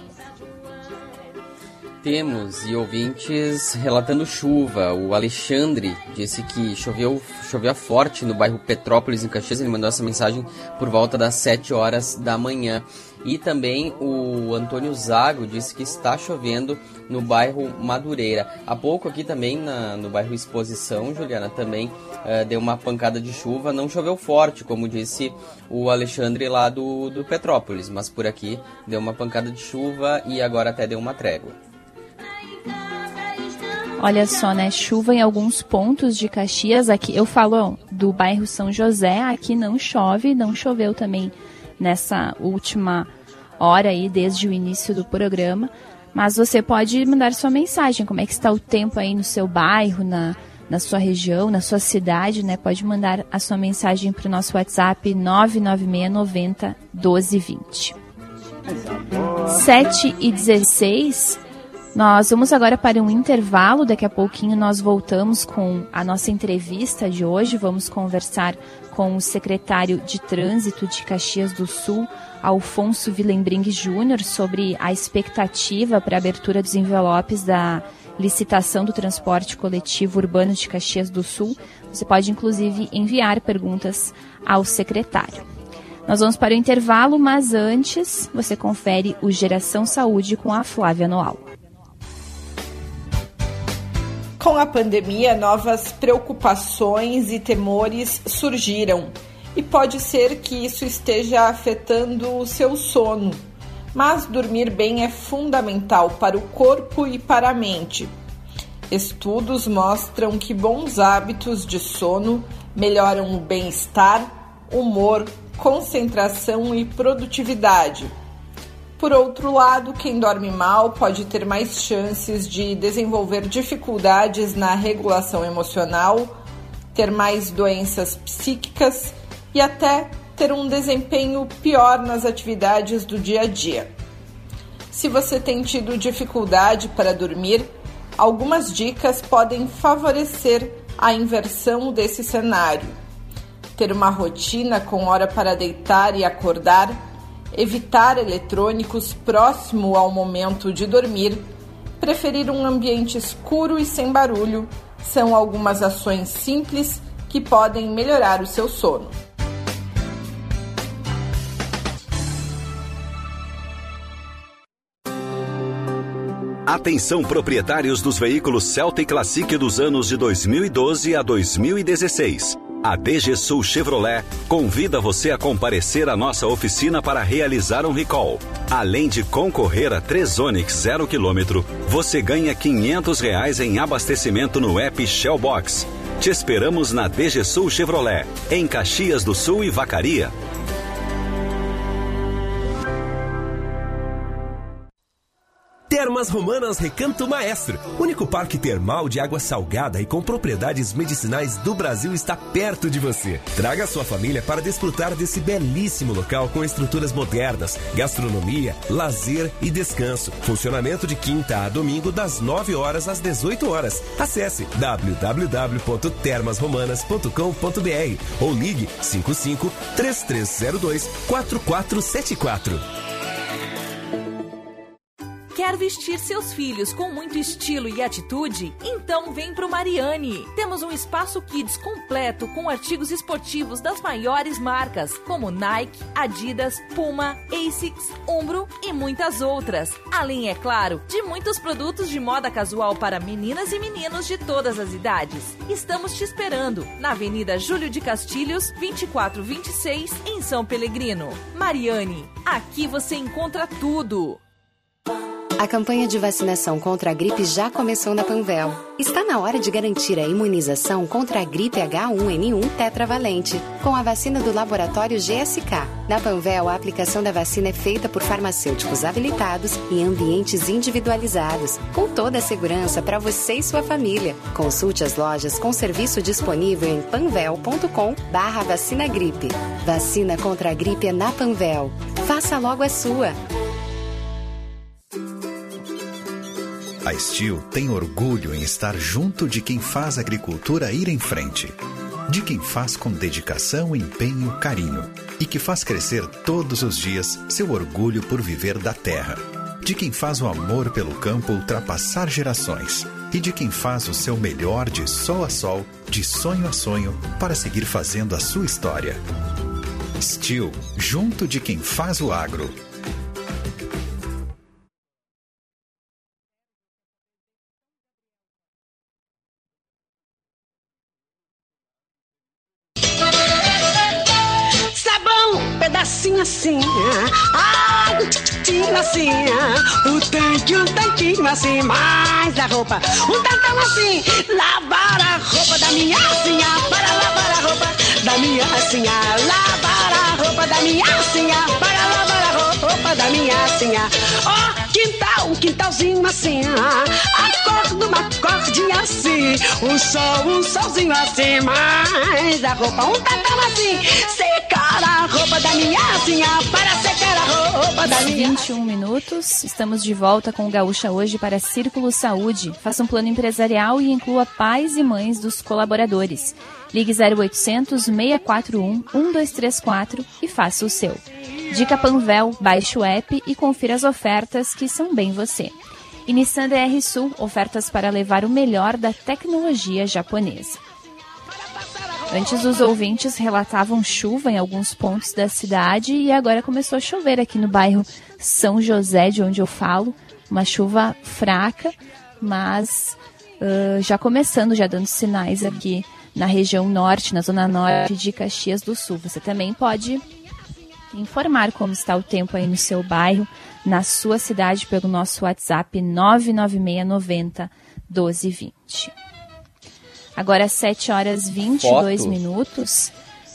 Temos, e ouvintes relatando chuva. O Alexandre disse que choveu, choveu forte no bairro Petrópolis, em Caxias. Ele mandou essa mensagem por volta das sete horas da manhã. E também o Antônio Zago disse que está chovendo no bairro Madureira. Há pouco aqui também na, no bairro Exposição, Juliana, também uh, deu uma pancada de chuva. Não choveu forte, como disse o Alexandre lá do, do Petrópolis, mas por aqui deu uma pancada de chuva e agora até deu uma trégua. Olha só, né? Chuva em alguns pontos de Caxias. Aqui eu falo do bairro São José. Aqui não chove, não choveu também nessa última hora aí, desde o início do programa. Mas você pode mandar sua mensagem. Como é que está o tempo aí no seu bairro, na, na sua região, na sua cidade, né? Pode mandar a sua mensagem para o nosso WhatsApp nove nove seis nove zero um dois dois zero. sete e dezesseis. Nós vamos agora para um intervalo, daqui a pouquinho nós voltamos com a nossa entrevista de hoje, vamos conversar com o secretário de Trânsito de Caxias do Sul, Alfonso Willembring Júnior, sobre a expectativa para a abertura dos envelopes da licitação do transporte coletivo urbano de Caxias do Sul. Você pode, inclusive, enviar perguntas ao secretário. Nós vamos para o intervalo, mas antes você confere o Geração Saúde com a Flávia Noal. Com a pandemia, novas preocupações e temores surgiram. E pode ser que isso esteja afetando o seu sono. Mas dormir bem é fundamental para o corpo e para a mente. Estudos mostram que bons hábitos de sono melhoram o bem-estar, humor, concentração e produtividade. Por outro lado, quem dorme mal pode ter mais chances de desenvolver dificuldades na regulação emocional, ter mais doenças psíquicas e até ter um desempenho pior nas atividades do dia a dia. Se você tem tido dificuldade para dormir, algumas dicas podem favorecer a inversão desse cenário. Ter uma rotina com hora para deitar e acordar, evitar eletrônicos próximo ao momento de dormir, preferir um ambiente escuro e sem barulho, são algumas ações simples que podem melhorar o seu sono. Atenção, proprietários dos veículos Celta e Classic dos anos de dois mil e doze a dois mil e dezesseis. A D G Sul Chevrolet convida você a comparecer à nossa oficina para realizar um recall. Além de concorrer a três Onix zero quilômetro, você ganha quinhentos reais em abastecimento no app Shellbox. Te esperamos na D G Sul Chevrolet, em Caxias do Sul e Vacaria. Termas Romanas Recanto Maestro, único parque termal de água salgada e com propriedades medicinais do Brasil, está perto de você. Traga sua família para desfrutar desse belíssimo local com estruturas modernas, gastronomia, lazer e descanso. Funcionamento de quinta a domingo das nove horas às dezoito horas. Acesse w w w ponto termas romanas ponto com ponto b r ou ligue cinco cinco, três três zero dois, quatro quatro sete quatro. Quer vestir seus filhos com muito estilo e atitude? Então vem pro Mariani. Temos um espaço kids completo com artigos esportivos das maiores marcas, como Nike, Adidas, Puma, Asics, Umbro e muitas outras. Além, é claro, de muitos produtos de moda casual para meninas e meninos de todas as idades. Estamos te esperando na Avenida Júlio de Castilhos, vinte e quatro vinte e seis, em São Pelegrino. Mariani, aqui você encontra tudo. A campanha de vacinação contra a gripe já começou na Panvel. Está na hora de garantir a imunização contra a gripe H um N um tetravalente, com a vacina do laboratório G S K. Na Panvel, a aplicação da vacina é feita por farmacêuticos habilitados em ambientes individualizados, com toda a segurança para você e sua família. Consulte as lojas com serviço disponível em panvel ponto com barra vacina gripe. Vacina contra a gripe é na Panvel. Faça logo a sua. A Steel tem orgulho em estar junto de quem faz a agricultura ir em frente. De quem faz com dedicação, empenho, carinho. E que faz crescer todos os dias seu orgulho por viver da terra. De quem faz o amor pelo campo ultrapassar gerações. E de quem faz o seu melhor de sol a sol, de sonho a sonho, para seguir fazendo a sua história. Steel, junto de quem faz o agro. Pedacinho assim, água, tiro assim, o tanque, um tanquinho assim, mais a roupa, um tantão assim, lavar a roupa da minha assinha, para lavar a roupa da minha assinha, lavar a roupa da minha assinha, para lavar a roupa da minha assinha. Ó, oh, quintal, um quintalzinho assim, a cor de uma cordinha assim, O sol, um solzinho assim, mas a roupa um tá tão assim. Secar a roupa da minha assim, para secar a roupa da minha. vinte e um minutos, estamos de volta com o Gaúcha Hoje para Círculo Saúde. Faça um plano empresarial e inclua pais e mães dos colaboradores. Ligue zero oitocentos, seis quatro um, um dois três quatro e faça o seu. Dica Panvel, baixe o app e confira as ofertas que são bem você. E Nissan D R Sul, ofertas para levar o melhor da tecnologia japonesa. Antes os ouvintes relatavam chuva em alguns pontos da cidade e agora começou a chover aqui no bairro São José, de onde eu falo. Uma chuva fraca, mas uh, já começando, já dando sinais aqui na região norte, na zona norte de Caxias do Sul. Você também pode informar como está o tempo aí no seu bairro, na sua cidade, pelo nosso WhatsApp nove nove seis nove zero, um dois dois zero. Agora às sete horas e vinte e dois minutos.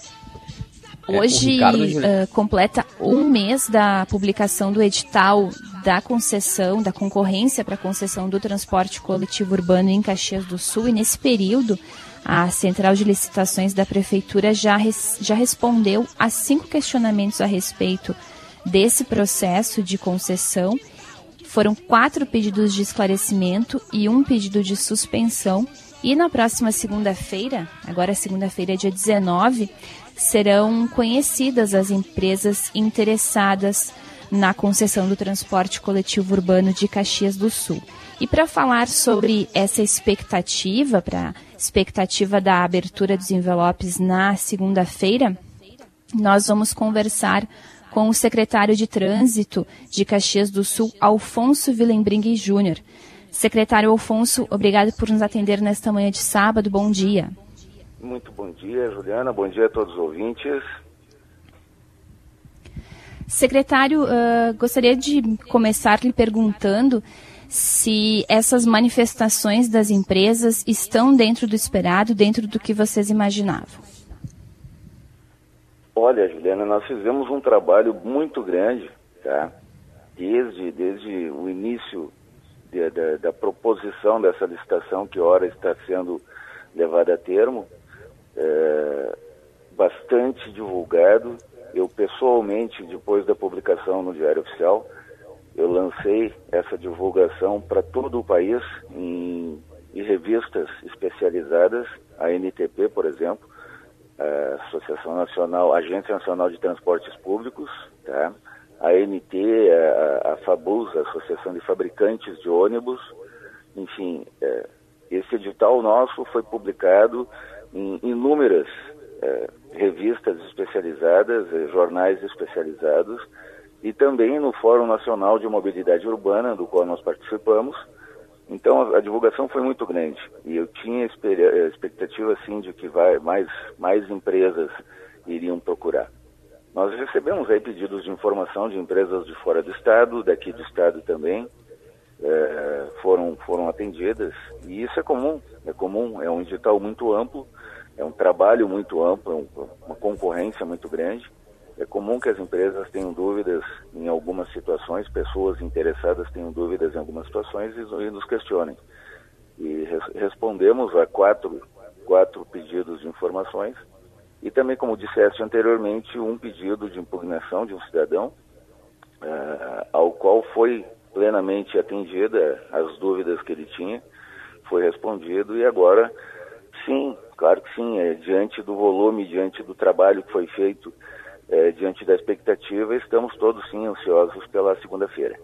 Hoje é, Ricardo... uh, completa um mês da publicação do edital da concessão, da concorrência para a concessão do transporte coletivo urbano em Caxias do Sul. E nesse período, a Central de Licitações da Prefeitura já, res, já respondeu a cinco questionamentos a respeito desse processo de concessão. Foram quatro pedidos de esclarecimento e um pedido de suspensão. E na próxima segunda-feira, agora segunda-feira, dia dezenove, serão conhecidas as empresas interessadas na concessão do transporte coletivo urbano de Caxias do Sul. E para falar sobre essa expectativa, para expectativa da abertura dos envelopes na segunda-feira, nós vamos conversar com o secretário de Trânsito de Caxias do Sul, Alfonso Willenbring Júnior Secretário Alfonso, obrigado por nos atender nesta manhã de sábado. Bom dia. Muito bom dia, Juliana. Bom dia a todos os ouvintes. Secretário, uh, gostaria de começar lhe perguntando se essas manifestações das empresas estão dentro do esperado, dentro do que vocês imaginavam. Olha, Juliana, nós fizemos um trabalho muito grande, tá? Desde, desde o início de, de, da proposição dessa licitação, que ora está sendo levada a termo, é, bastante divulgado. Eu, pessoalmente, depois da publicação no Diário Oficial, eu lancei essa divulgação para todo o país em, em revistas especializadas, a N T P, por exemplo, a Associação Nacional, Agência Nacional de Transportes Públicos, tá? A N T, a, a FABUS, a Associação de Fabricantes de Ônibus, enfim, é, esse edital nosso foi publicado em inúmeras é, revistas especializadas, é, jornais especializados, e também no Fórum Nacional de Mobilidade Urbana, do qual nós participamos. Então a, a divulgação foi muito grande e eu tinha a expectativa assim de que vai, mais, mais empresas iriam procurar. Nós recebemos aí pedidos de informação de empresas de fora do estado, daqui do estado também, é, foram, foram atendidas, e isso é comum, é comum, é um edital muito amplo, é um trabalho muito amplo, é um, uma concorrência muito grande. É comum que as empresas tenham dúvidas em algumas situações, pessoas interessadas tenham dúvidas em algumas situações e, e nos questionem. E res, respondemos a quatro, quatro pedidos de informações e também, como disseste anteriormente, um pedido de impugnação de um cidadão, uh, ao qual foi plenamente atendida as dúvidas que ele tinha, foi respondido e agora, sim, claro que sim, é, diante do volume, diante do trabalho que foi feito, É, diante da expectativa, estamos todos sim ansiosos pela segunda-feira.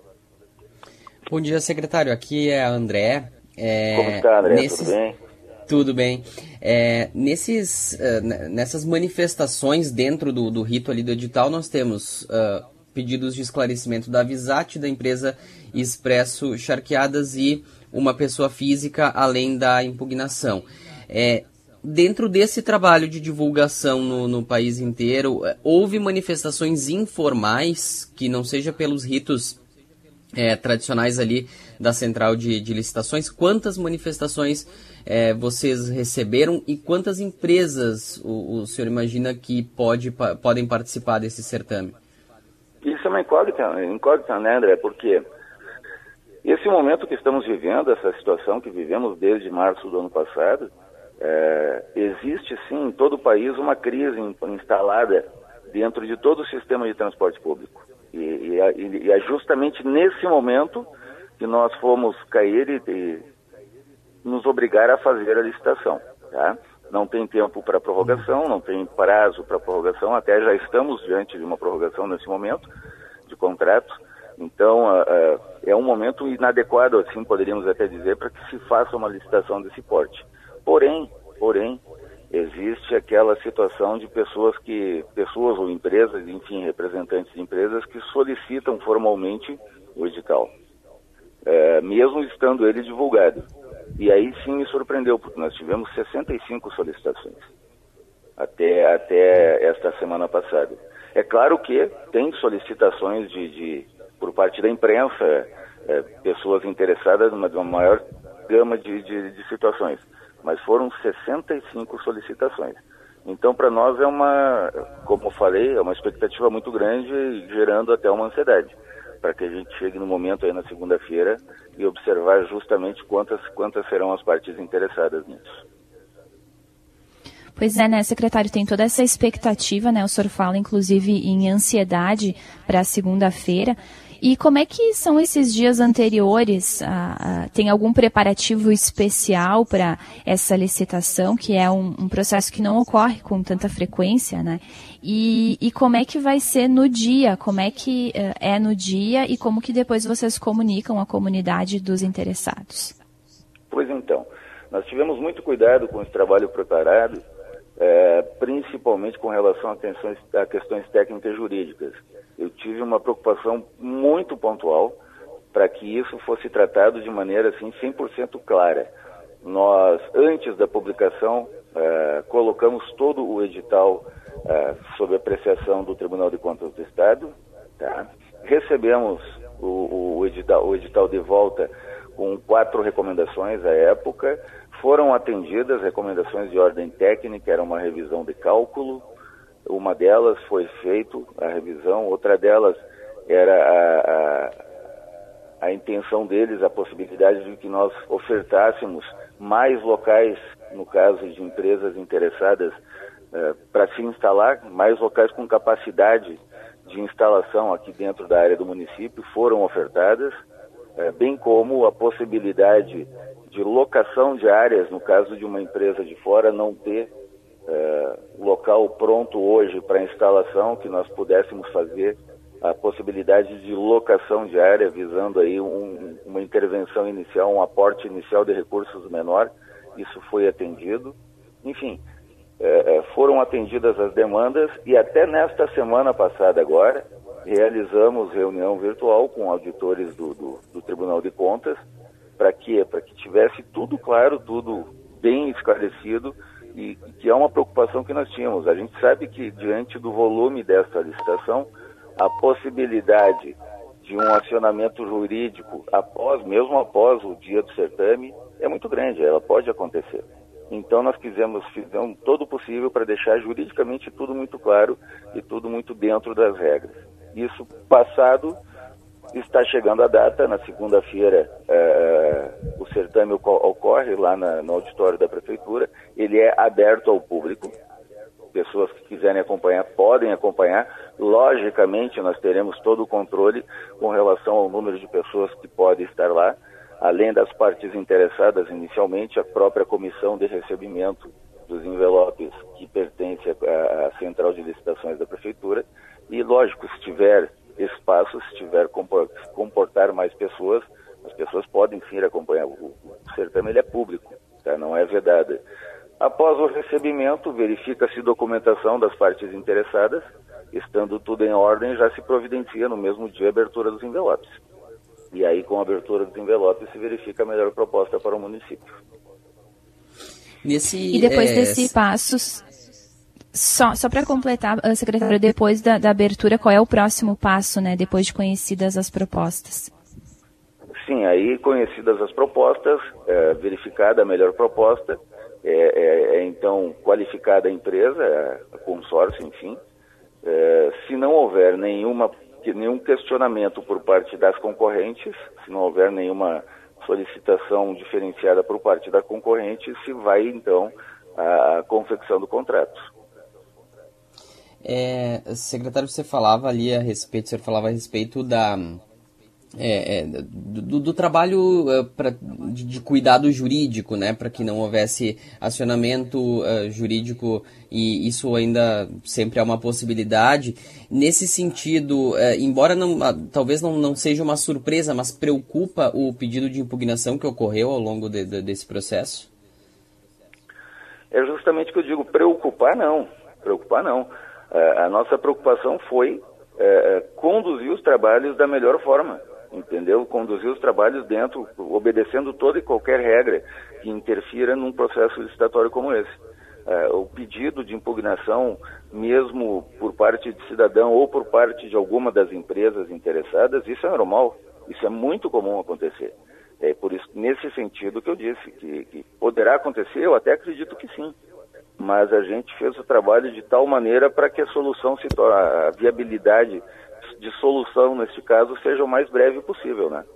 Bom dia, secretário. Aqui é André. É, Como está, André? Nesses... Tudo bem? Tudo bem. É, nesses, uh, nessas manifestações dentro do, do rito ali do edital, nós temos uh, pedidos de esclarecimento da Visat, da empresa Expresso Charqueadas e uma pessoa física, além da impugnação. É, Dentro desse trabalho de divulgação no, no país inteiro, houve manifestações informais, que não seja pelos ritos é, tradicionais ali da Central de, de Licitações? Quantas manifestações é, vocês receberam e quantas empresas o, o senhor imagina que pode, pa, podem participar desse certame? Isso é uma incógnita, incógnita, né, André? Porque Esse momento que estamos vivendo, essa situação que vivemos desde março do ano passado, é, existe sim em todo o país uma crise instalada dentro de todo o sistema de transporte público. E, e, e é justamente nesse momento que nós fomos cair e, e nos obrigar a fazer a licitação. Tá? Não tem tempo para prorrogação, não tem prazo para prorrogação, até já estamos diante de uma prorrogação nesse momento de contrato. Então, uh, uh, é um momento inadequado, assim poderíamos até dizer, para que se faça uma licitação desse porte. Porém, porém, existe aquela situação de pessoas que, pessoas ou empresas, enfim, representantes de empresas que solicitam formalmente o edital, uh, mesmo estando ele divulgado. E aí sim me surpreendeu, porque nós tivemos sessenta e cinco solicitações até, até esta semana passada. É claro que tem solicitações de, de por parte da imprensa, é, pessoas interessadas numa, numa maior gama de, de, de situações, mas foram sessenta e cinco solicitações. Então, para nós é uma, como eu falei, é uma expectativa muito grande, gerando até uma ansiedade, para que a gente chegue no momento aí na segunda-feira e observar justamente quantas, quantas serão as partes interessadas nisso. Pois é, né, secretário, tem toda essa expectativa, né, o senhor fala inclusive em ansiedade para a segunda-feira. E como é que são esses dias anteriores? Ah, ah, tem algum preparativo especial para essa licitação, que é um, um processo que não ocorre com tanta frequência, né? E, e como é que vai ser no dia? Como é que uh, é no dia e como que depois vocês comunicam a comunidade dos interessados? Pois então, nós tivemos muito cuidado com esse trabalho preparado, é, principalmente com relação a questões, a questões técnicas jurídicas. Eu tive uma preocupação muito pontual para que isso fosse tratado de maneira assim, cem por cento clara. Nós, antes da publicação, uh, colocamos todo o edital uh, sob apreciação do Tribunal de Contas do Estado. Tá? Recebemos o, o, edital, o edital de volta com quatro recomendações à época. Foram atendidas recomendações de ordem técnica, era uma revisão de cálculo. Uma delas foi feita a revisão, outra delas era a, a, a intenção deles, a possibilidade de que nós ofertássemos mais locais, no caso de empresas interessadas, uh, para se instalar, mais locais com capacidade de instalação aqui dentro da área do município foram ofertadas, uh, bem como a possibilidade de locação de áreas, no caso de uma empresa de fora não ter Uh, local pronto hoje para instalação, que nós pudéssemos fazer a possibilidade de locação de área, visando aí um, uma intervenção inicial, um aporte inicial de recursos menor. Isso foi atendido. Enfim, uh, foram atendidas as demandas e até nesta semana passada agora, realizamos reunião virtual com auditores do, do, do Tribunal de Contas. Para quê? Para que tivesse tudo claro, tudo bem esclarecido, e que é uma preocupação que nós tínhamos. A gente sabe que, diante do volume dessa licitação, a possibilidade de um acionamento jurídico, após, mesmo após o dia do certame, é muito grande, ela pode acontecer. Então, nós quisemos, fizemos todo o possível para deixar juridicamente tudo muito claro e tudo muito dentro das regras. Isso passado, está chegando a data, na segunda-feira eh, o certame ocorre lá na, no auditório da Prefeitura, ele é aberto ao público, pessoas que quiserem acompanhar podem acompanhar, logicamente nós teremos todo o controle com relação ao número de pessoas que podem estar lá, além das partes interessadas inicialmente, a própria comissão de recebimento dos envelopes que pertence à, à Central de Licitações da Prefeitura, e lógico, se tiver espaço, se tiver comportar mais pessoas, as pessoas podem sim acompanhar. O, o certame ele é público, tá? Não é vedado. Após o recebimento, verifica-se documentação das partes interessadas, estando tudo em ordem, já se providencia no mesmo dia a abertura dos envelopes. E aí, com a abertura dos envelopes, se verifica a melhor proposta para o município. Nesse, e depois é... desse passo... Só, só para completar, secretário, depois da, da abertura, qual é o próximo passo, né, depois de conhecidas as propostas? Sim, aí conhecidas as propostas, é, verificada a melhor proposta, é, é, é então qualificada a empresa, a consórcio, enfim. É, se não houver nenhuma que nenhum questionamento por parte das concorrentes, se não houver nenhuma solicitação diferenciada por parte da concorrente, se vai então à confecção do contrato. É, secretário, você falava ali a respeito, o senhor falava a respeito da, é, é, do, do trabalho é, pra, de, de cuidado jurídico, né, para que não houvesse acionamento é, jurídico, e isso ainda sempre é uma possibilidade. Nesse sentido, é, embora não, talvez não, não seja uma surpresa, mas preocupa o pedido de impugnação que ocorreu ao longo de, de, desse processo? É justamente o que eu digo, preocupar não, preocupar não. A nossa preocupação foi é, conduzir os trabalhos da melhor forma, entendeu? Conduzir os trabalhos dentro, obedecendo toda e qualquer regra que interfira num processo licitatório como esse. É, o pedido de impugnação, mesmo por parte de cidadão ou por parte de alguma das empresas interessadas, isso é normal, isso é muito comum acontecer. É por isso, nesse sentido que eu disse, que, que poderá acontecer, eu até acredito que sim. Mas a gente fez o trabalho de tal maneira para que a solução se torne, a viabilidade de solução neste caso seja o mais breve possível, né?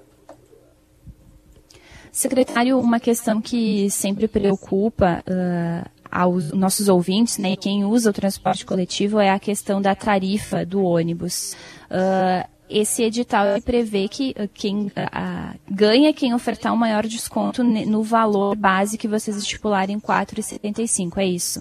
Secretário, uma questão que sempre preocupa uh, aos nossos ouvintes, né, quem usa o transporte coletivo, é a questão da tarifa do ônibus. Uh, Esse edital prevê que quem a, ganha quem ofertar um maior desconto no valor base que vocês estipularem quatro reais e setenta e cinco centavos, é isso?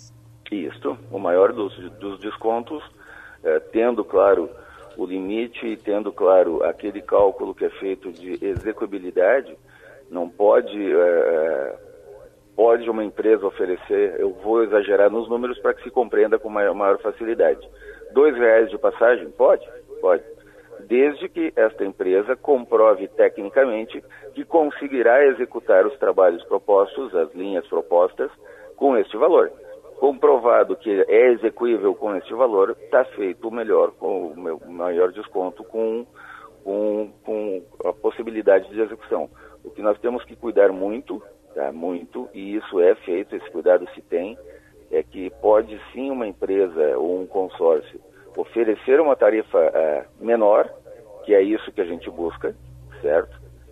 Isso, o maior dos, dos descontos, é, tendo claro o limite e tendo claro aquele cálculo que é feito de execuibilidade, não pode, é, pode uma empresa oferecer, eu vou exagerar nos números para que se compreenda com maior, maior facilidade, dois reais de passagem? Pode? Pode. Desde que esta empresa comprove tecnicamente que conseguirá executar os trabalhos propostos, as linhas propostas, com este valor. Comprovado que é execuível com este valor, está feito o melhor, com o maior desconto, com, com, com a possibilidade de execução. O que nós temos que cuidar muito, tá, muito, e isso é feito, esse cuidado se tem, é que pode sim uma empresa ou um consórcio oferecer uma tarifa uh, menor, que é isso que a gente busca, certo?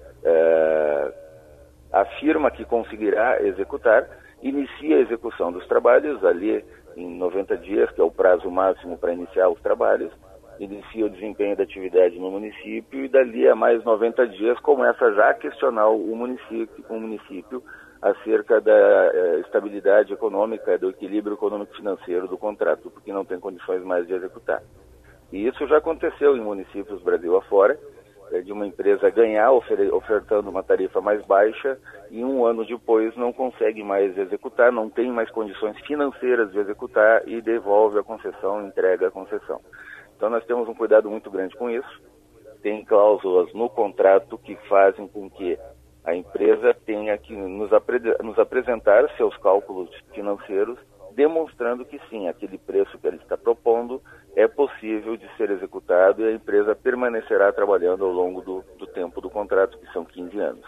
Uh, afirma que conseguirá executar, inicia a execução dos trabalhos ali em noventa dias, que é o prazo máximo para iniciar os trabalhos, inicia o desempenho da atividade no município e dali a mais noventa dias começa já a questionar o município, o município acerca da eh, estabilidade econômica, do equilíbrio econômico-financeiro do contrato, porque não tem condições mais de executar. E isso já aconteceu em municípios Brasil afora, é, de uma empresa ganhar ofer- ofertando uma tarifa mais baixa e um ano depois não consegue mais executar, não tem mais condições financeiras de executar e devolve a concessão, entrega a concessão. Então nós temos um cuidado muito grande com isso. Tem cláusulas no contrato que fazem com que a empresa tenha que nos, apre- nos apresentar seus cálculos financeiros, demonstrando que sim, aquele preço que ela está propondo é possível de ser executado e a empresa permanecerá trabalhando ao longo do, do tempo do contrato, que são quinze anos.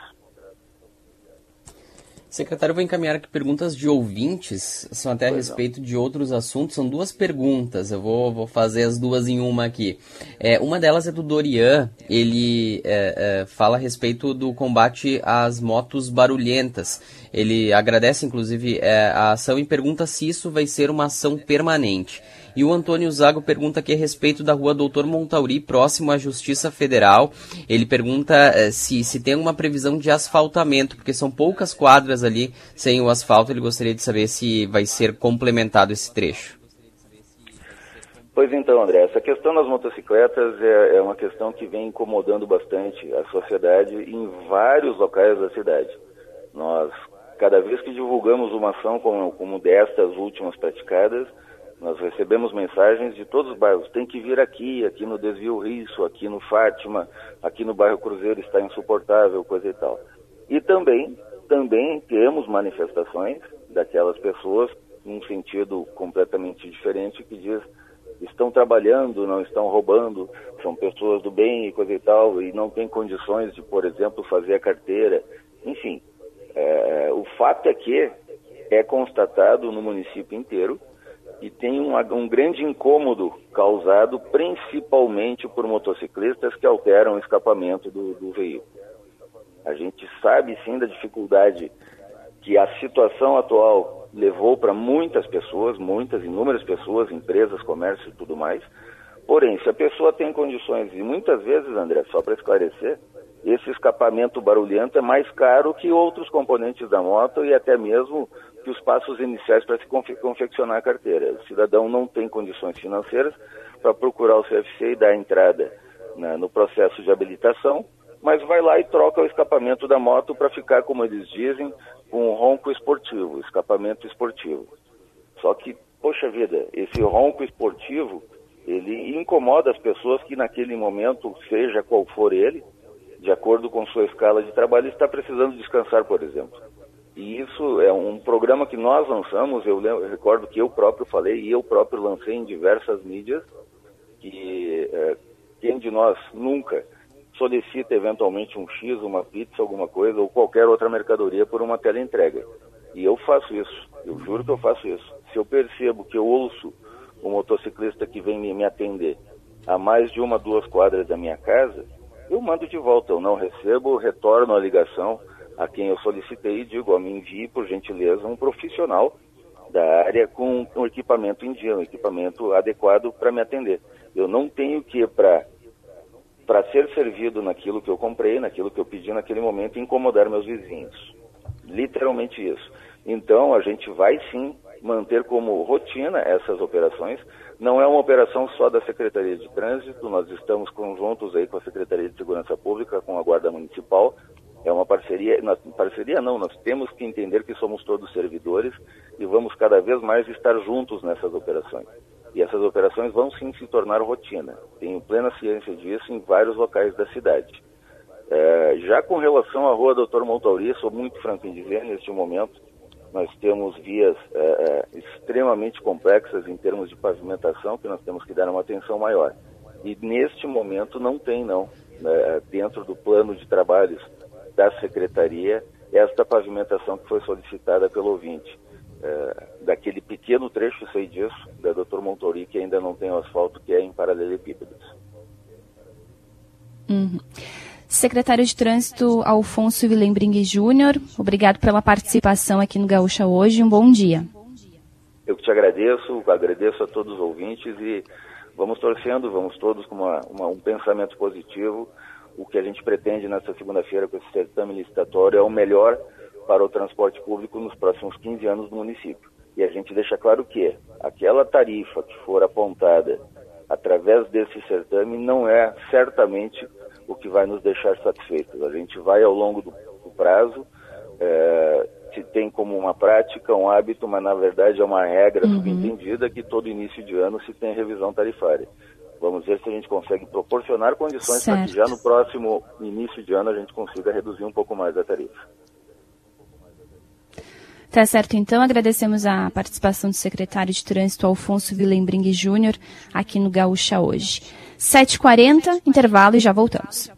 Secretário, eu vou encaminhar aqui perguntas de ouvintes, são até a pois respeito não. de outros assuntos. São duas perguntas, eu vou, vou fazer as duas em uma aqui. É, uma delas é do Dorian, ele é, é, fala a respeito do combate às motos barulhentas. Ele agradece, inclusive, é, a ação e pergunta se isso vai ser uma ação permanente. E o Antônio Zago pergunta aqui a respeito da rua Doutor Montauri, próximo à Justiça Federal. Ele pergunta eh, se, se tem uma previsão de asfaltamento, porque são poucas quadras ali sem o asfalto. Ele gostaria de saber se vai ser complementado esse trecho. Pois então, André, essa questão das motocicletas é, é uma questão que vem incomodando bastante a sociedade em vários locais da cidade. Nós, cada vez que divulgamos uma ação como, como destas últimas praticadas, nós recebemos mensagens de todos os bairros, tem que vir aqui, aqui no Desvio Risso, aqui no Fátima, aqui no bairro Cruzeiro está insuportável, coisa e tal. E também, também temos manifestações daquelas pessoas, num sentido completamente diferente, que diz, estão trabalhando, não estão roubando, são pessoas do bem e coisa e tal, e não têm condições de, por exemplo, fazer a carteira. Enfim, é, o fato é que é constatado no município inteiro e tem um, um grande incômodo causado principalmente por motociclistas que alteram o escapamento do, do veículo. A gente sabe sim da dificuldade que a situação atual levou para muitas pessoas, muitas, inúmeras pessoas, empresas, comércio e tudo mais. Porém, se a pessoa tem condições, e muitas vezes, André, só para esclarecer, esse escapamento barulhento é mais caro que outros componentes da moto e até mesmo que os passos iniciais para se confe- confeccionar a carteira. O cidadão não tem condições financeiras para procurar o C F C e dar entrada na, no processo de habilitação, mas vai lá e troca o escapamento da moto para ficar, como eles dizem, com um ronco esportivo, escapamento esportivo. Só que, poxa vida, esse ronco esportivo, ele incomoda as pessoas que naquele momento, seja qual for ele, de acordo com sua escala de trabalho, está precisando descansar, por exemplo. E isso é um programa que nós lançamos, eu, lembro, eu recordo que eu próprio falei, e eu próprio lancei em diversas mídias, que é, quem de nós nunca solicita eventualmente um X, uma pizza, alguma coisa, ou qualquer outra mercadoria por uma teleentrega. E eu faço isso, eu juro que eu faço isso. Se eu percebo que eu ouço o motociclista que vem me atender a mais de uma, duas quadras da minha casa, eu mando de volta, eu não recebo, retorno a ligação a quem eu solicitei e digo, ó, me envie, por gentileza, um profissional da área com um equipamento em dia, um equipamento adequado para me atender. Eu não tenho que, para para ser servido naquilo que eu comprei, naquilo que eu pedi naquele momento, incomodar meus vizinhos. Literalmente isso. Então, a gente vai sim manter como rotina essas operações. Não é uma operação só da Secretaria de Trânsito, nós estamos conjuntos aí com a Secretaria de Segurança Pública, com a Guarda Municipal. É uma parceria, nós, parceria não, nós temos que entender que somos todos servidores e vamos cada vez mais estar juntos nessas operações. E essas operações vão sim se tornar rotina. Tenho plena ciência disso em vários locais da cidade. É, já com relação à Rua doutor Montauri, sou muito franco em dizer, neste momento, nós temos vias é, é, extremamente complexas em termos de pavimentação, que nós temos que dar uma atenção maior. E neste momento não tem, não, né, dentro do plano de trabalhos da Secretaria, esta pavimentação que foi solicitada pelo ouvinte. É, daquele pequeno trecho, sei disso, da doutor Montauri, que ainda não tem o asfalto, que é em paralelepípedos. Uhum. Secretário de Trânsito Alfonso Willenbring Júnior, obrigado pela participação aqui no Gaúcha hoje, um bom dia. Eu que te agradeço, agradeço a todos os ouvintes e vamos torcendo, vamos todos com uma, uma, um pensamento positivo. O que a gente pretende nessa segunda-feira com esse certame licitatório é o melhor para o transporte público nos próximos quinze anos do município. E a gente deixa claro que aquela tarifa que for apontada através desse certame não é certamente o que vai nos deixar satisfeitos. A gente vai ao longo do, do prazo, é, se tem como uma prática, um hábito, mas na verdade é uma regra uhum. subentendida que todo início de ano se tem revisão tarifária. Vamos ver se a gente consegue proporcionar condições para que já no próximo início de ano a gente consiga reduzir um pouco mais a tarifa. Tá certo, então. Agradecemos a participação do secretário de Trânsito, Alfonso Willenbring Júnior, aqui no Gaúcha hoje. sete e quarenta, intervalo e já voltamos.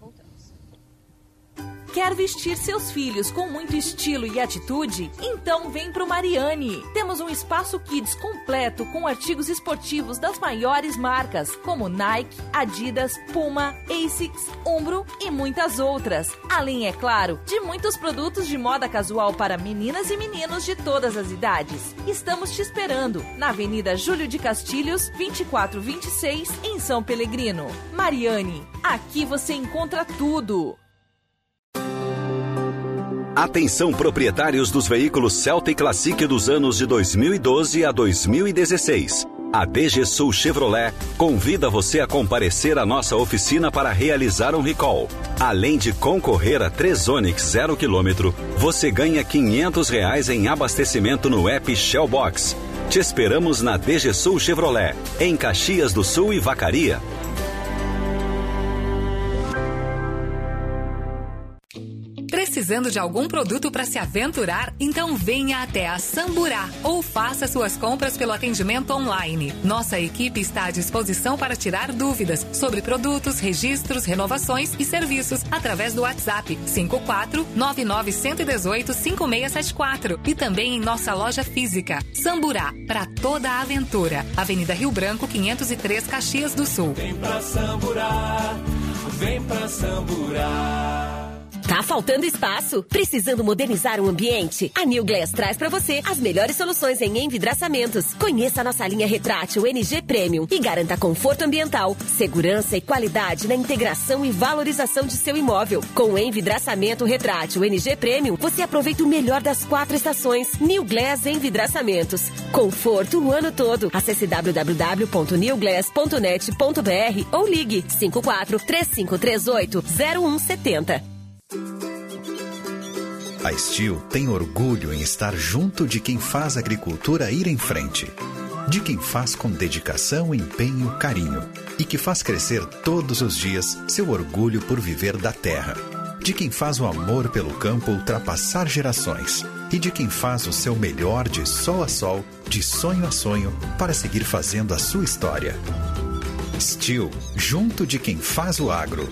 Quer vestir seus filhos com muito estilo e atitude? Então vem pro Mariani. Temos um espaço kids completo com artigos esportivos das maiores marcas, como Nike, Adidas, Puma, Asics, Umbro e muitas outras. Além, é claro, de muitos produtos de moda casual para meninas e meninos de todas as idades. Estamos te esperando na Avenida Júlio de Castilhos, vinte e quatro vinte e seis, em São Pelegrino. Mariani, aqui você encontra tudo. Atenção, proprietários dos veículos Celta e Classic dos anos de dois mil e doze a dois mil e dezesseis. A D G Sul Chevrolet convida você a comparecer à nossa oficina para realizar um recall. Além de concorrer a três Onix zero quilômetro, você ganha quinhentos reais em abastecimento no app Shellbox. Te esperamos na D G Sul Chevrolet, em Caxias do Sul e Vacaria. Precisando de algum produto para se aventurar? Então venha até a Samburá ou faça suas compras pelo atendimento online. Nossa equipe está à disposição para tirar dúvidas sobre produtos, registros, renovações e serviços através do WhatsApp cinco quatro nove nove um oito cinco seis sete quatro e também em nossa loja física. Samburá, para toda a aventura. Avenida Rio Branco, quinhentos e três, Caxias do Sul. Vem pra Samburá, vem pra Samburá. Tá faltando espaço? Precisando modernizar o ambiente? A New Glass traz para você as melhores soluções em envidraçamentos. Conheça a nossa linha retrátil N G Premium e garanta conforto ambiental, segurança e qualidade na integração e valorização de seu imóvel. Com o envidraçamento retrátil N G Premium, você aproveita o melhor das quatro estações. New Glass Envidraçamentos. Conforto o ano todo. Acesse w w w ponto new glass ponto net ponto b r ou ligue cinco quatro três cinco três oito zero um sete zero. A Steel tem orgulho em estar junto de quem faz a agricultura ir em frente. De quem faz com dedicação, empenho, carinho. E que faz crescer todos os dias seu orgulho por viver da terra. De quem faz o amor pelo campo ultrapassar gerações. E de quem faz o seu melhor de sol a sol, de sonho a sonho, para seguir fazendo a sua história. Steel, junto de quem faz o agro.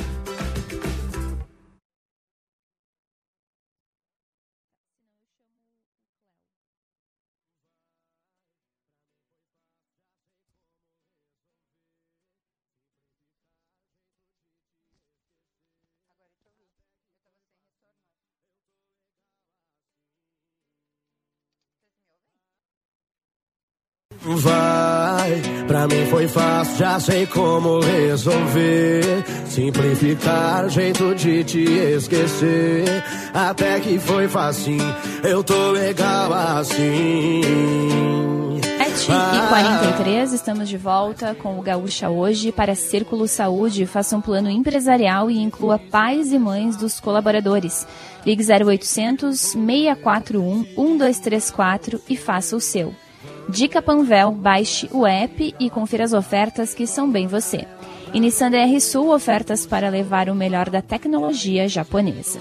Vai, pra mim foi fácil, já sei como resolver. Simplificar, jeito de te esquecer. Até que foi facinho, eu tô legal assim. sete e quarenta e três, estamos de volta com o Gaúcha Hoje para Círculo Saúde. Faça um plano empresarial e inclua pais e mães dos colaboradores. Ligue zero oitocentos, seis quatro um, um dois três quatro e faça o seu. Dica Panvel, baixe o app e confira as ofertas que são bem você. E Nissan D R Sul, ofertas para levar o melhor da tecnologia japonesa.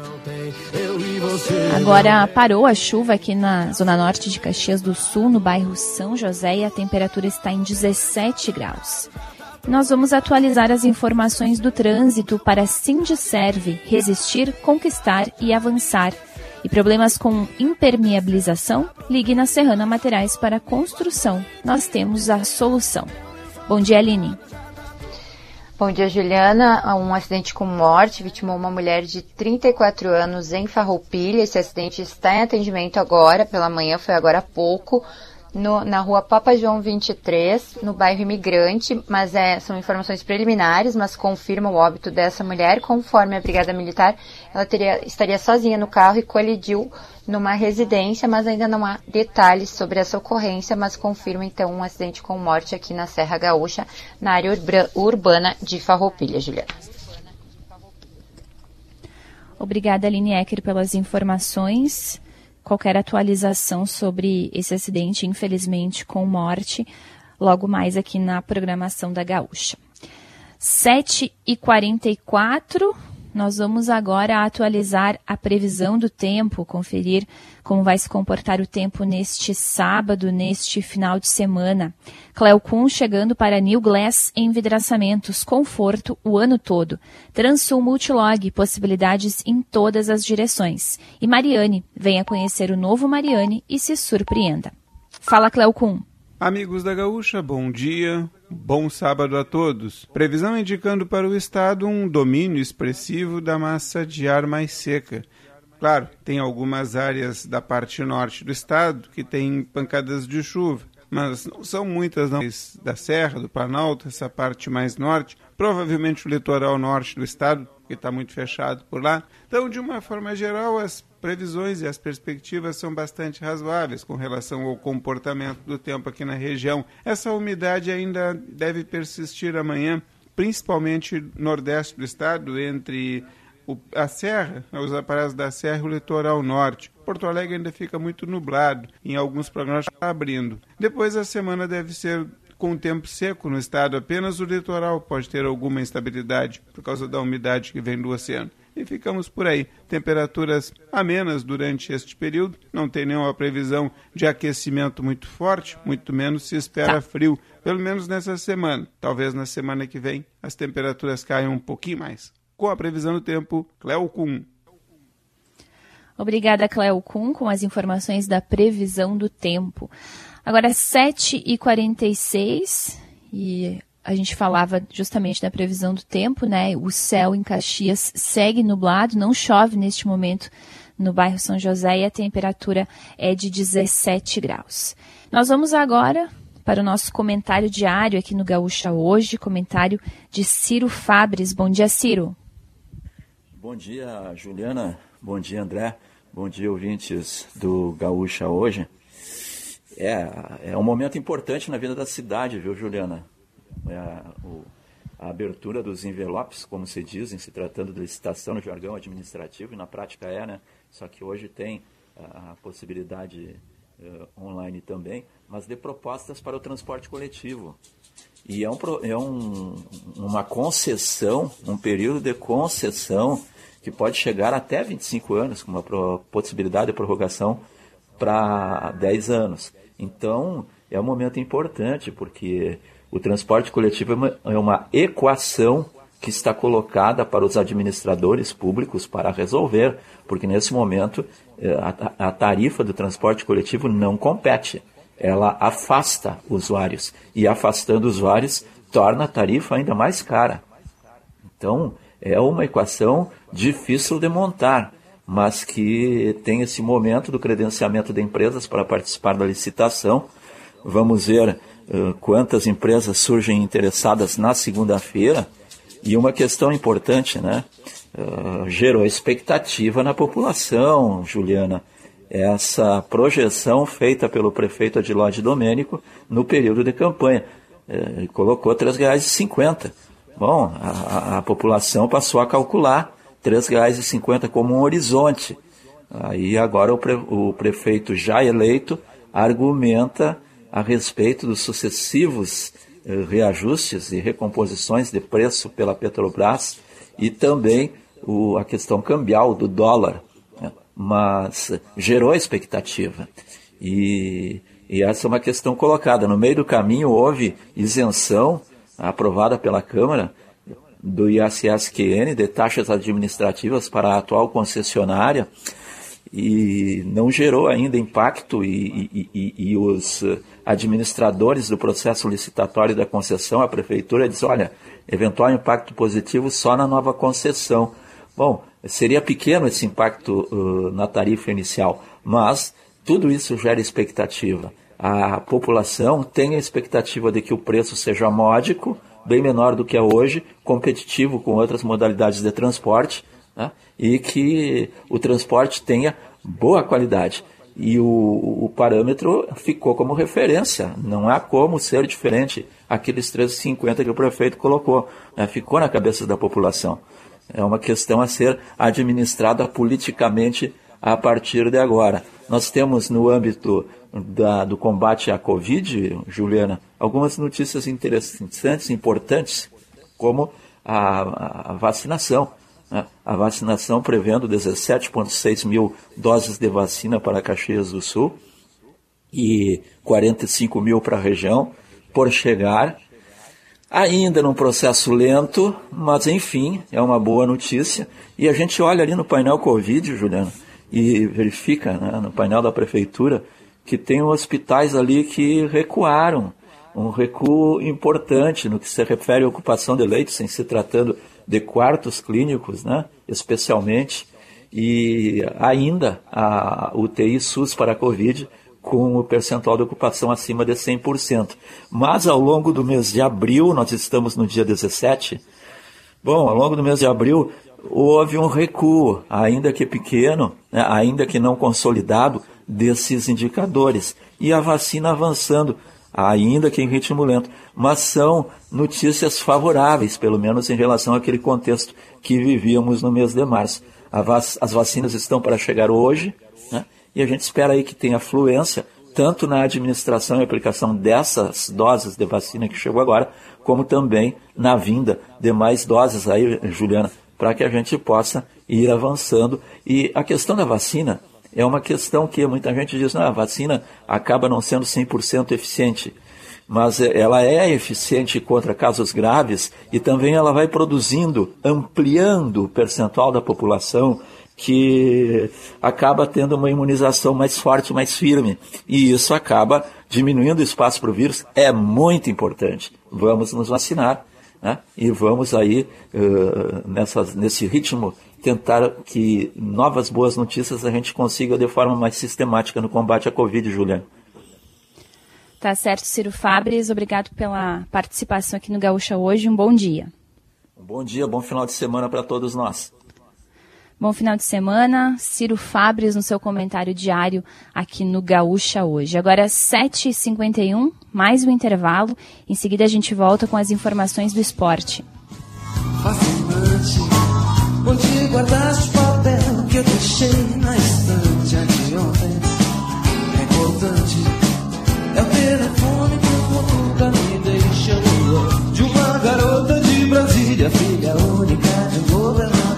Agora parou a chuva aqui na zona norte de Caxias do Sul, no bairro São José, e a temperatura está em dezessete graus. Nós vamos atualizar as informações do trânsito para Sindiserve, resistir, conquistar e avançar. E problemas com impermeabilização? Ligue na Serrana Materiais para Construção. Nós temos a solução. Bom dia, Aline. Bom dia, Juliana. Um acidente com morte vitimou uma mulher de trinta e quatro anos em Farroupilha. Esse acidente está em atendimento agora, pela manhã, foi agora há pouco, no, na rua Papa João vinte e três, no bairro Imigrante, mas é, são informações preliminares, mas confirmam o óbito dessa mulher. Conforme a Brigada Militar, ela teria, estaria sozinha no carro e colidiu numa residência, mas ainda não há detalhes sobre essa ocorrência, mas confirma então um acidente com morte aqui na Serra Gaúcha, na área urba, urbana de Farroupilha, Juliana. Obrigada, Aline Ecker, pelas informações. Qualquer atualização sobre esse acidente, infelizmente, com morte, logo mais aqui na programação da Gaúcha. sete e quarenta e quatro, nós vamos agora atualizar a previsão do tempo, conferir como vai se comportar o tempo neste sábado, neste final de semana. Cleo Kuhn chegando para New Glass Envidraçamentos, conforto o ano todo. Transul Multilog, possibilidades em todas as direções. E Mariane, venha conhecer o novo Mariane e se surpreenda. Fala, Cleo Kuhn. Amigos da Gaúcha, bom dia, bom sábado a todos. Previsão indicando para o estado um domínio expressivo da massa de ar mais seca. Claro, tem algumas áreas da parte norte do estado que tem pancadas de chuva, mas não são muitas não. Da Serra, do Planalto, essa parte mais norte, provavelmente o litoral norte do estado, que está muito fechado por lá. Então, de uma forma geral, as previsões e as perspectivas são bastante razoáveis com relação ao comportamento do tempo aqui na região. Essa umidade ainda deve persistir amanhã, principalmente no nordeste do estado, entre o, a Serra, os aparados da Serra e o litoral norte. Porto Alegre ainda fica muito nublado, em alguns prognósticos está abrindo. Depois a semana deve ser com tempo seco no estado, apenas o litoral pode ter alguma instabilidade por causa da umidade que vem do oceano. e ficamos por aí. Temperaturas amenas durante este período, não tem nenhuma previsão de aquecimento muito forte, muito menos se espera tá. frio, pelo menos nessa semana. Talvez na semana que vem as temperaturas caiam um pouquinho mais. Com a previsão do tempo, Cleo Kuhn. Obrigada, Cleo Kuhn, com as informações da previsão do tempo. Agora, sete e quarenta e seis, e a gente falava justamente da previsão do tempo, né? O céu em Caxias segue nublado, não chove neste momento no bairro São José e a temperatura é de dezessete graus. Nós vamos agora para o nosso comentário diário aqui no Gaúcha Hoje, comentário de Ciro Fabres. Bom dia, Ciro. Bom dia, Juliana. Bom dia, André. Bom dia, ouvintes do Gaúcha Hoje. É, é um momento importante na vida da cidade, viu, Juliana? É a, o, a abertura dos envelopes, como se dizem, se tratando de licitação no jargão administrativo, e na prática é, né? Só que hoje tem a, a possibilidade uh, online também, mas de propostas para o transporte coletivo. E é, um, é um, uma concessão, um período de concessão que pode chegar até vinte e cinco anos, com uma pro, possibilidade de prorrogação para dez anos. Então, é um momento importante, porque o transporte coletivo é uma, é uma equação que está colocada para os administradores públicos para resolver, porque nesse momento a, a tarifa do transporte coletivo não compete, ela afasta usuários, e afastando usuários torna a tarifa ainda mais cara. Então, é uma equação difícil de montar, mas que tem esse momento do credenciamento de empresas para participar da licitação. Vamos ver uh, quantas empresas surgem interessadas na segunda-feira. E uma questão importante, né? Uh, gerou expectativa na população, Juliana, essa projeção feita pelo prefeito Adilóide Domênico no período de campanha. Uh, ele colocou três reais e cinquenta centavos. Bom, a, a população passou a calcular três reais e cinquenta centavos como um horizonte. Aí agora o, pre, o prefeito já eleito argumenta a respeito dos sucessivos eh, reajustes e recomposições de preço pela Petrobras e também o, a questão cambial do dólar, né? Mas gerou expectativa. E, e essa é uma questão colocada. No meio do caminho houve isenção aprovada pela Câmara do I C S Q N, de taxas administrativas para a atual concessionária, e não gerou ainda impacto, e, e, e, e os administradores do processo licitatório da concessão, a Prefeitura, diz, olha, eventual impacto positivo só na nova concessão. Bom, seria pequeno esse impacto uh, na tarifa inicial, mas tudo isso gera expectativa. A população tem a expectativa de que o preço seja módico, bem menor do que é hoje, competitivo com outras modalidades de transporte, né? E que o transporte tenha boa qualidade. E o, o parâmetro ficou como referência, não há como ser diferente aqueles três reais e cinquenta centavos que o prefeito colocou, né? Ficou na cabeça da população. É uma questão a ser administrada politicamente a partir de agora. Nós temos no âmbito da, do combate à Covid, Juliana, algumas notícias interessantes, importantes, como a, a vacinação. Né? A vacinação prevendo dezessete vírgula seis mil doses de vacina para Caxias do Sul e quarenta e cinco mil para a região, por chegar, ainda num processo lento, mas enfim, é uma boa notícia. E a gente olha ali no painel Covid, Juliana, e verifica, né, no painel da Prefeitura, que tem hospitais ali que recuaram, um recuo importante no que se refere à ocupação de leitos, em se tratando de quartos clínicos, né, especialmente, e ainda a U T I SUS para a Covid com o percentual de ocupação acima de cem por cento. Mas ao longo do mês de abril, nós estamos no dia dezessete, bom, ao longo do mês de abril houve um recuo, ainda que pequeno, né, ainda que não consolidado, desses indicadores. E a vacina avançando, ainda que em ritmo lento. Mas são notícias favoráveis, pelo menos em relação àquele contexto que vivíamos no mês de março. As vacinas estão para chegar hoje, né, e a gente espera aí que tenha fluência, tanto na administração e aplicação dessas doses de vacina que chegou agora, como também na vinda de mais doses aí, Juliana, para que a gente possa ir avançando. E a questão da vacina é uma questão que muita gente diz, não, a vacina acaba não sendo cem por cento eficiente. Mas ela é eficiente contra casos graves e também ela vai produzindo, ampliando o percentual da população que acaba tendo uma imunização mais forte, mais firme. E isso acaba diminuindo o espaço para o vírus. É muito importante. Vamos nos vacinar, né? E vamos aí, uh, nessa, nesse ritmo, tentar que novas boas notícias a gente consiga de forma mais sistemática no combate à Covid, Juliana. Tá certo, Ciro Fabres, obrigado pela participação aqui no Gaúcha hoje, um bom dia. Um bom dia, bom final de semana para todos nós. Bom final de semana, Ciro Fabres no seu comentário diário aqui no Gaúcha hoje. Agora sete e cinquenta e um, mais um intervalo, em seguida a gente volta com as informações do esporte. Fascinante, onde guardaste o papel que eu deixei na estante anteontem. É importante. É o telefone que eu nunca me deixou. De uma garota de Brasília, filha única de um governador.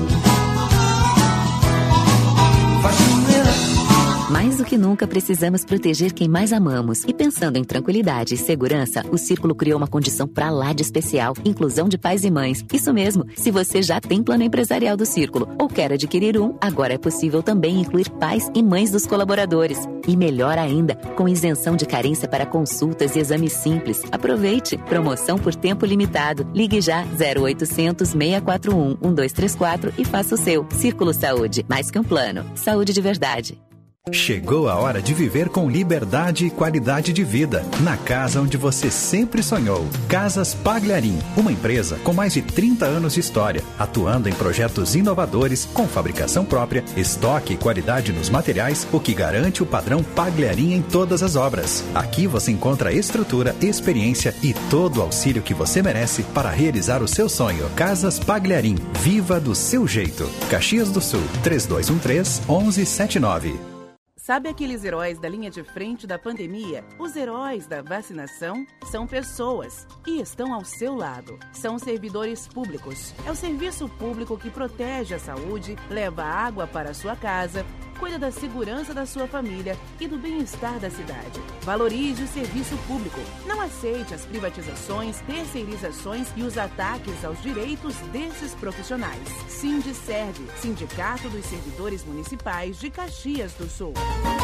Mais do que nunca, precisamos proteger quem mais amamos. E pensando em tranquilidade e segurança, o Círculo criou uma condição pra lá de especial, inclusão de pais e mães. Isso mesmo, se você já tem plano empresarial do Círculo ou quer adquirir um, agora é possível também incluir pais e mães dos colaboradores. E melhor ainda, com isenção de carência para consultas e exames simples. Aproveite! Promoção por tempo limitado. Ligue já zero oitocentos, seis quatro um, um dois três quatro e faça o seu. Círculo Saúde, mais que um plano. Saúde de verdade. Chegou a hora de viver com liberdade e qualidade de vida, na casa onde você sempre sonhou. Casas Pagliarim, uma empresa com mais de trinta anos de história, atuando em projetos inovadores, com fabricação própria, estoque e qualidade nos materiais, o que garante o padrão Pagliarim em todas as obras. Aqui você encontra estrutura, experiência e todo o auxílio que você merece para realizar o seu sonho. Casas Pagliarim, viva do seu jeito. Caxias do Sul, três dois um três, um um sete nove. Sabe aqueles heróis da linha de frente da pandemia? Os heróis da vacinação são pessoas e estão ao seu lado. São servidores públicos. É o serviço público que protege a saúde, leva água para a sua casa, cuida da segurança da sua família e do bem-estar da cidade. Valorize o serviço público. Não aceite as privatizações, terceirizações e os ataques aos direitos desses profissionais. Sindiserve, Sindicato dos Servidores Municipais de Caxias do Sul.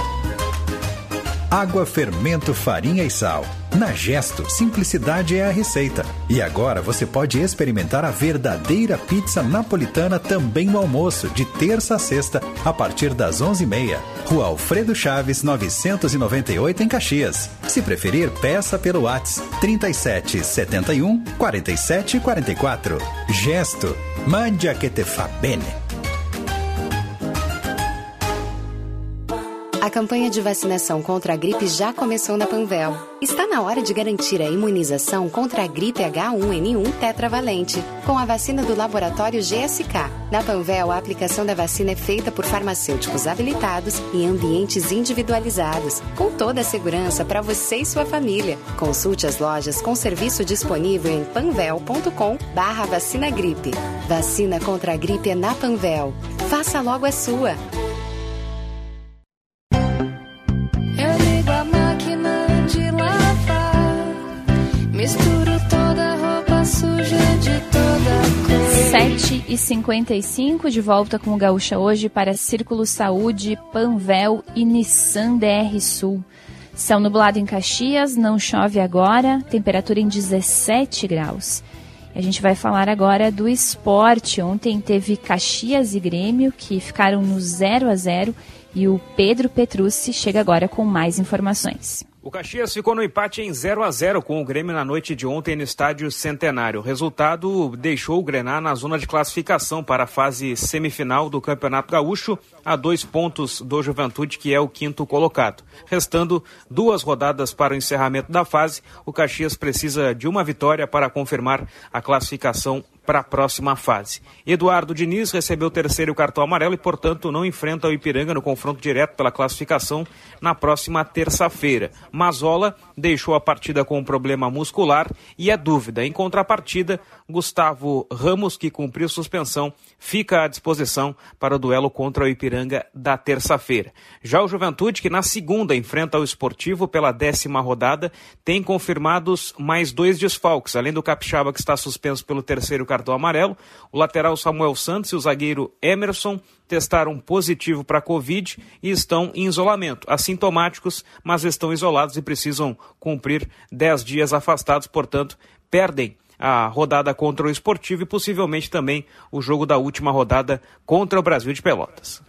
Água, fermento, farinha e sal. Na Gesto, simplicidade é a receita. E agora você pode experimentar a verdadeira pizza napolitana também no almoço, de terça a sexta, a partir das onze e meia. Rua Alfredo Chaves, novecentos e noventa e oito, em Caxias. Se preferir, peça pelo WhatsApp trinta e sete, setenta e um, quarenta e sete, quarenta e quatro. Gesto, mangia che te fa bene. A campanha de vacinação contra a gripe já começou na Panvel. Está na hora de garantir a imunização contra a gripe H um N um tetravalente, com a vacina do laboratório G S K. Na Panvel, a aplicação da vacina é feita por farmacêuticos habilitados em ambientes individualizados, com toda a segurança para você e sua família. Consulte as lojas com serviço disponível em panvel ponto com barra vacina gripe. Vacina contra a gripe é na Panvel. Faça logo a sua. Misturo toda a roupa suja de toda cor. sete e cinquenta e cinco, de volta com o Gaúcha hoje para Círculo Saúde, Panvel e Nissan D R Sul. Céu nublado em Caxias, não chove agora, temperatura em dezessete graus. A gente vai falar agora do esporte. Ontem teve Caxias e Grêmio, que ficaram no zero a zero, e o Pedro Petrucci chega agora com mais informações. O Caxias ficou no empate em zero a zero com o Grêmio na noite de ontem no Estádio Centenário. O resultado deixou o Grená na zona de classificação para a fase semifinal do Campeonato Gaúcho, a dois pontos do Juventude, que é o quinto colocado. Restando duas rodadas para o encerramento da fase, o Caxias precisa de uma vitória para confirmar a classificação para a próxima fase. Eduardo Diniz recebeu o terceiro cartão amarelo e, portanto, não enfrenta o Ipiranga no confronto direto pela classificação na próxima terça-feira. Mazzola deixou a partida com um problema muscular e é dúvida. Em contrapartida, Gustavo Ramos, que cumpriu suspensão, fica à disposição para o duelo contra o Ipiranga da terça-feira. Já o Juventude, que na segunda enfrenta o Esportivo pela décima rodada, tem confirmados mais dois desfalques, além do Capixaba, que está suspenso pelo terceiro cartão amarelo. O lateral Samuel Santos e o zagueiro Emerson testaram positivo para a Covid e estão em isolamento. Assintomáticos, mas estão isolados e precisam cumprir dez dias afastados, portanto, perdem a rodada contra o Esportivo e possivelmente também o jogo da última rodada contra o Brasil de Pelotas.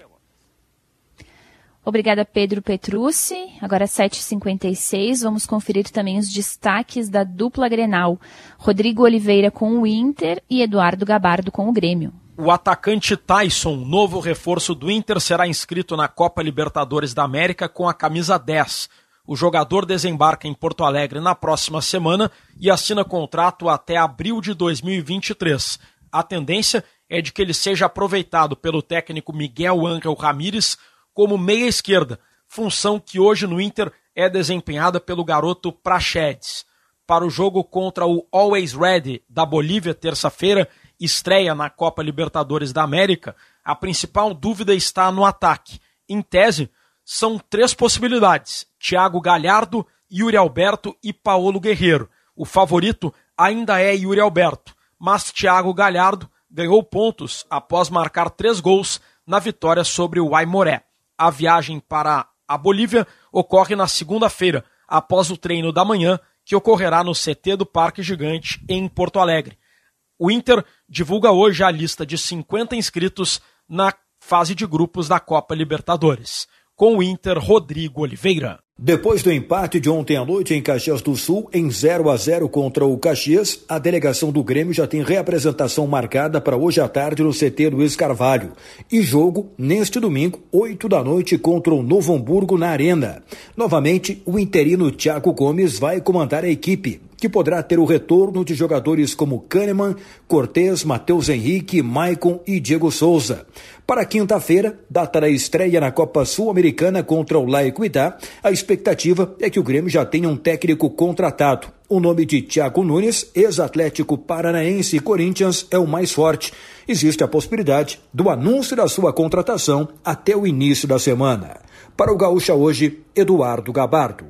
Obrigada, Pedro Petrucci. Agora sete e cinquenta e seis, vamos conferir também os destaques da dupla Grenal. Rodrigo Oliveira com o Inter e Eduardo Gabardo com o Grêmio. O atacante Tyson, novo reforço do Inter, será inscrito na Copa Libertadores da América com a camisa dez. O jogador desembarca em Porto Alegre na próxima semana e assina contrato até abril de dois mil e vinte e três. A tendência é de que ele seja aproveitado pelo técnico Miguel Ángel Ramírez como meia-esquerda, função que hoje no Inter é desempenhada pelo garoto Praxedes. Para o jogo contra o Always Ready da Bolívia, terça-feira, estreia na Copa Libertadores da América, a principal dúvida está no ataque. Em tese, são três possibilidades: Thiago Galhardo, Yuri Alberto e Paolo Guerreiro. O favorito ainda é Yuri Alberto, mas Thiago Galhardo ganhou pontos após marcar três gols na vitória sobre o Aimoré. A viagem para a Bolívia ocorre na segunda-feira, após o treino da manhã, que ocorrerá no C T do Parque Gigante, em Porto Alegre. O Inter divulga hoje a lista de cinquenta inscritos na fase de grupos da Copa Libertadores. Com o Inter, Rodrigo Oliveira. Depois do empate de ontem à noite em Caxias do Sul, em zero a zero contra o Caxias, a delegação do Grêmio já tem reapresentação marcada para hoje à tarde no C T Luiz Carvalho. E jogo neste domingo, oito da noite, contra o Novo Hamburgo na Arena. Novamente, o interino Thiago Gomes vai comandar a equipe, que poderá ter o retorno de jogadores como Kahneman, Cortez, Matheus Henrique, Maicon e Diego Souza. Para quinta-feira, data da estreia na Copa Sul-Americana contra o Laiquidá, a expectativa é que o Grêmio já tenha um técnico contratado. O nome de Thiago Nunes, ex-Atlético Paranaense e Corinthians, é o mais forte. Existe a possibilidade do anúncio da sua contratação até o início da semana. Para o Gaúcha Hoje, Eduardo Gabardo.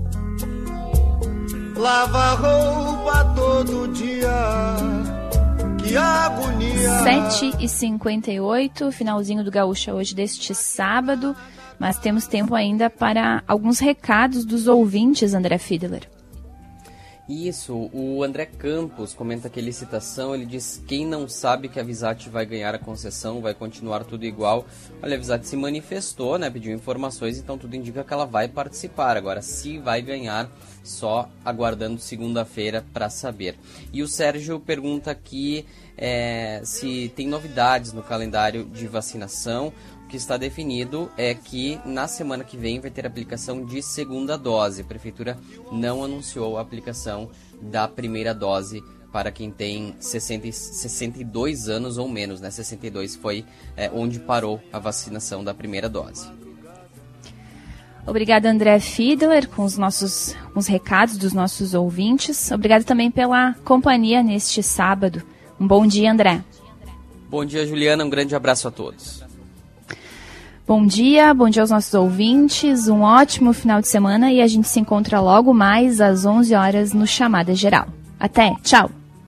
Lava roupa todo dia, que agonia. sete e cinquenta e oito, finalzinho do Gaúcha Hoje deste sábado, mas temos tempo ainda para alguns recados dos ouvintes, André Fiedler. Isso, o André Campos comenta aqui a licitação, ele diz: quem não sabe que a Visat vai ganhar a concessão, vai continuar tudo igual. Olha, a Visat se manifestou, né, pediu informações, então tudo indica que ela vai participar. Agora, se vai ganhar, só aguardando segunda-feira para saber. E o Sérgio pergunta aqui é, se tem novidades no calendário de vacinação. O que está definido é que na semana que vem vai ter aplicação de segunda dose. A Prefeitura não anunciou a aplicação da primeira dose para quem tem sessenta, sessenta e dois anos ou menos, né? sessenta e dois foi é, onde parou a vacinação da primeira dose. Obrigada, André Fiedler, com os nossos com os recados dos nossos ouvintes. Obrigada também pela companhia neste sábado. Um bom dia, André. Bom dia, Juliana. Um grande abraço a todos. Bom dia, bom dia aos nossos ouvintes. Um ótimo final de semana e a gente se encontra logo mais às onze horas no Chamada Geral. Até, tchau!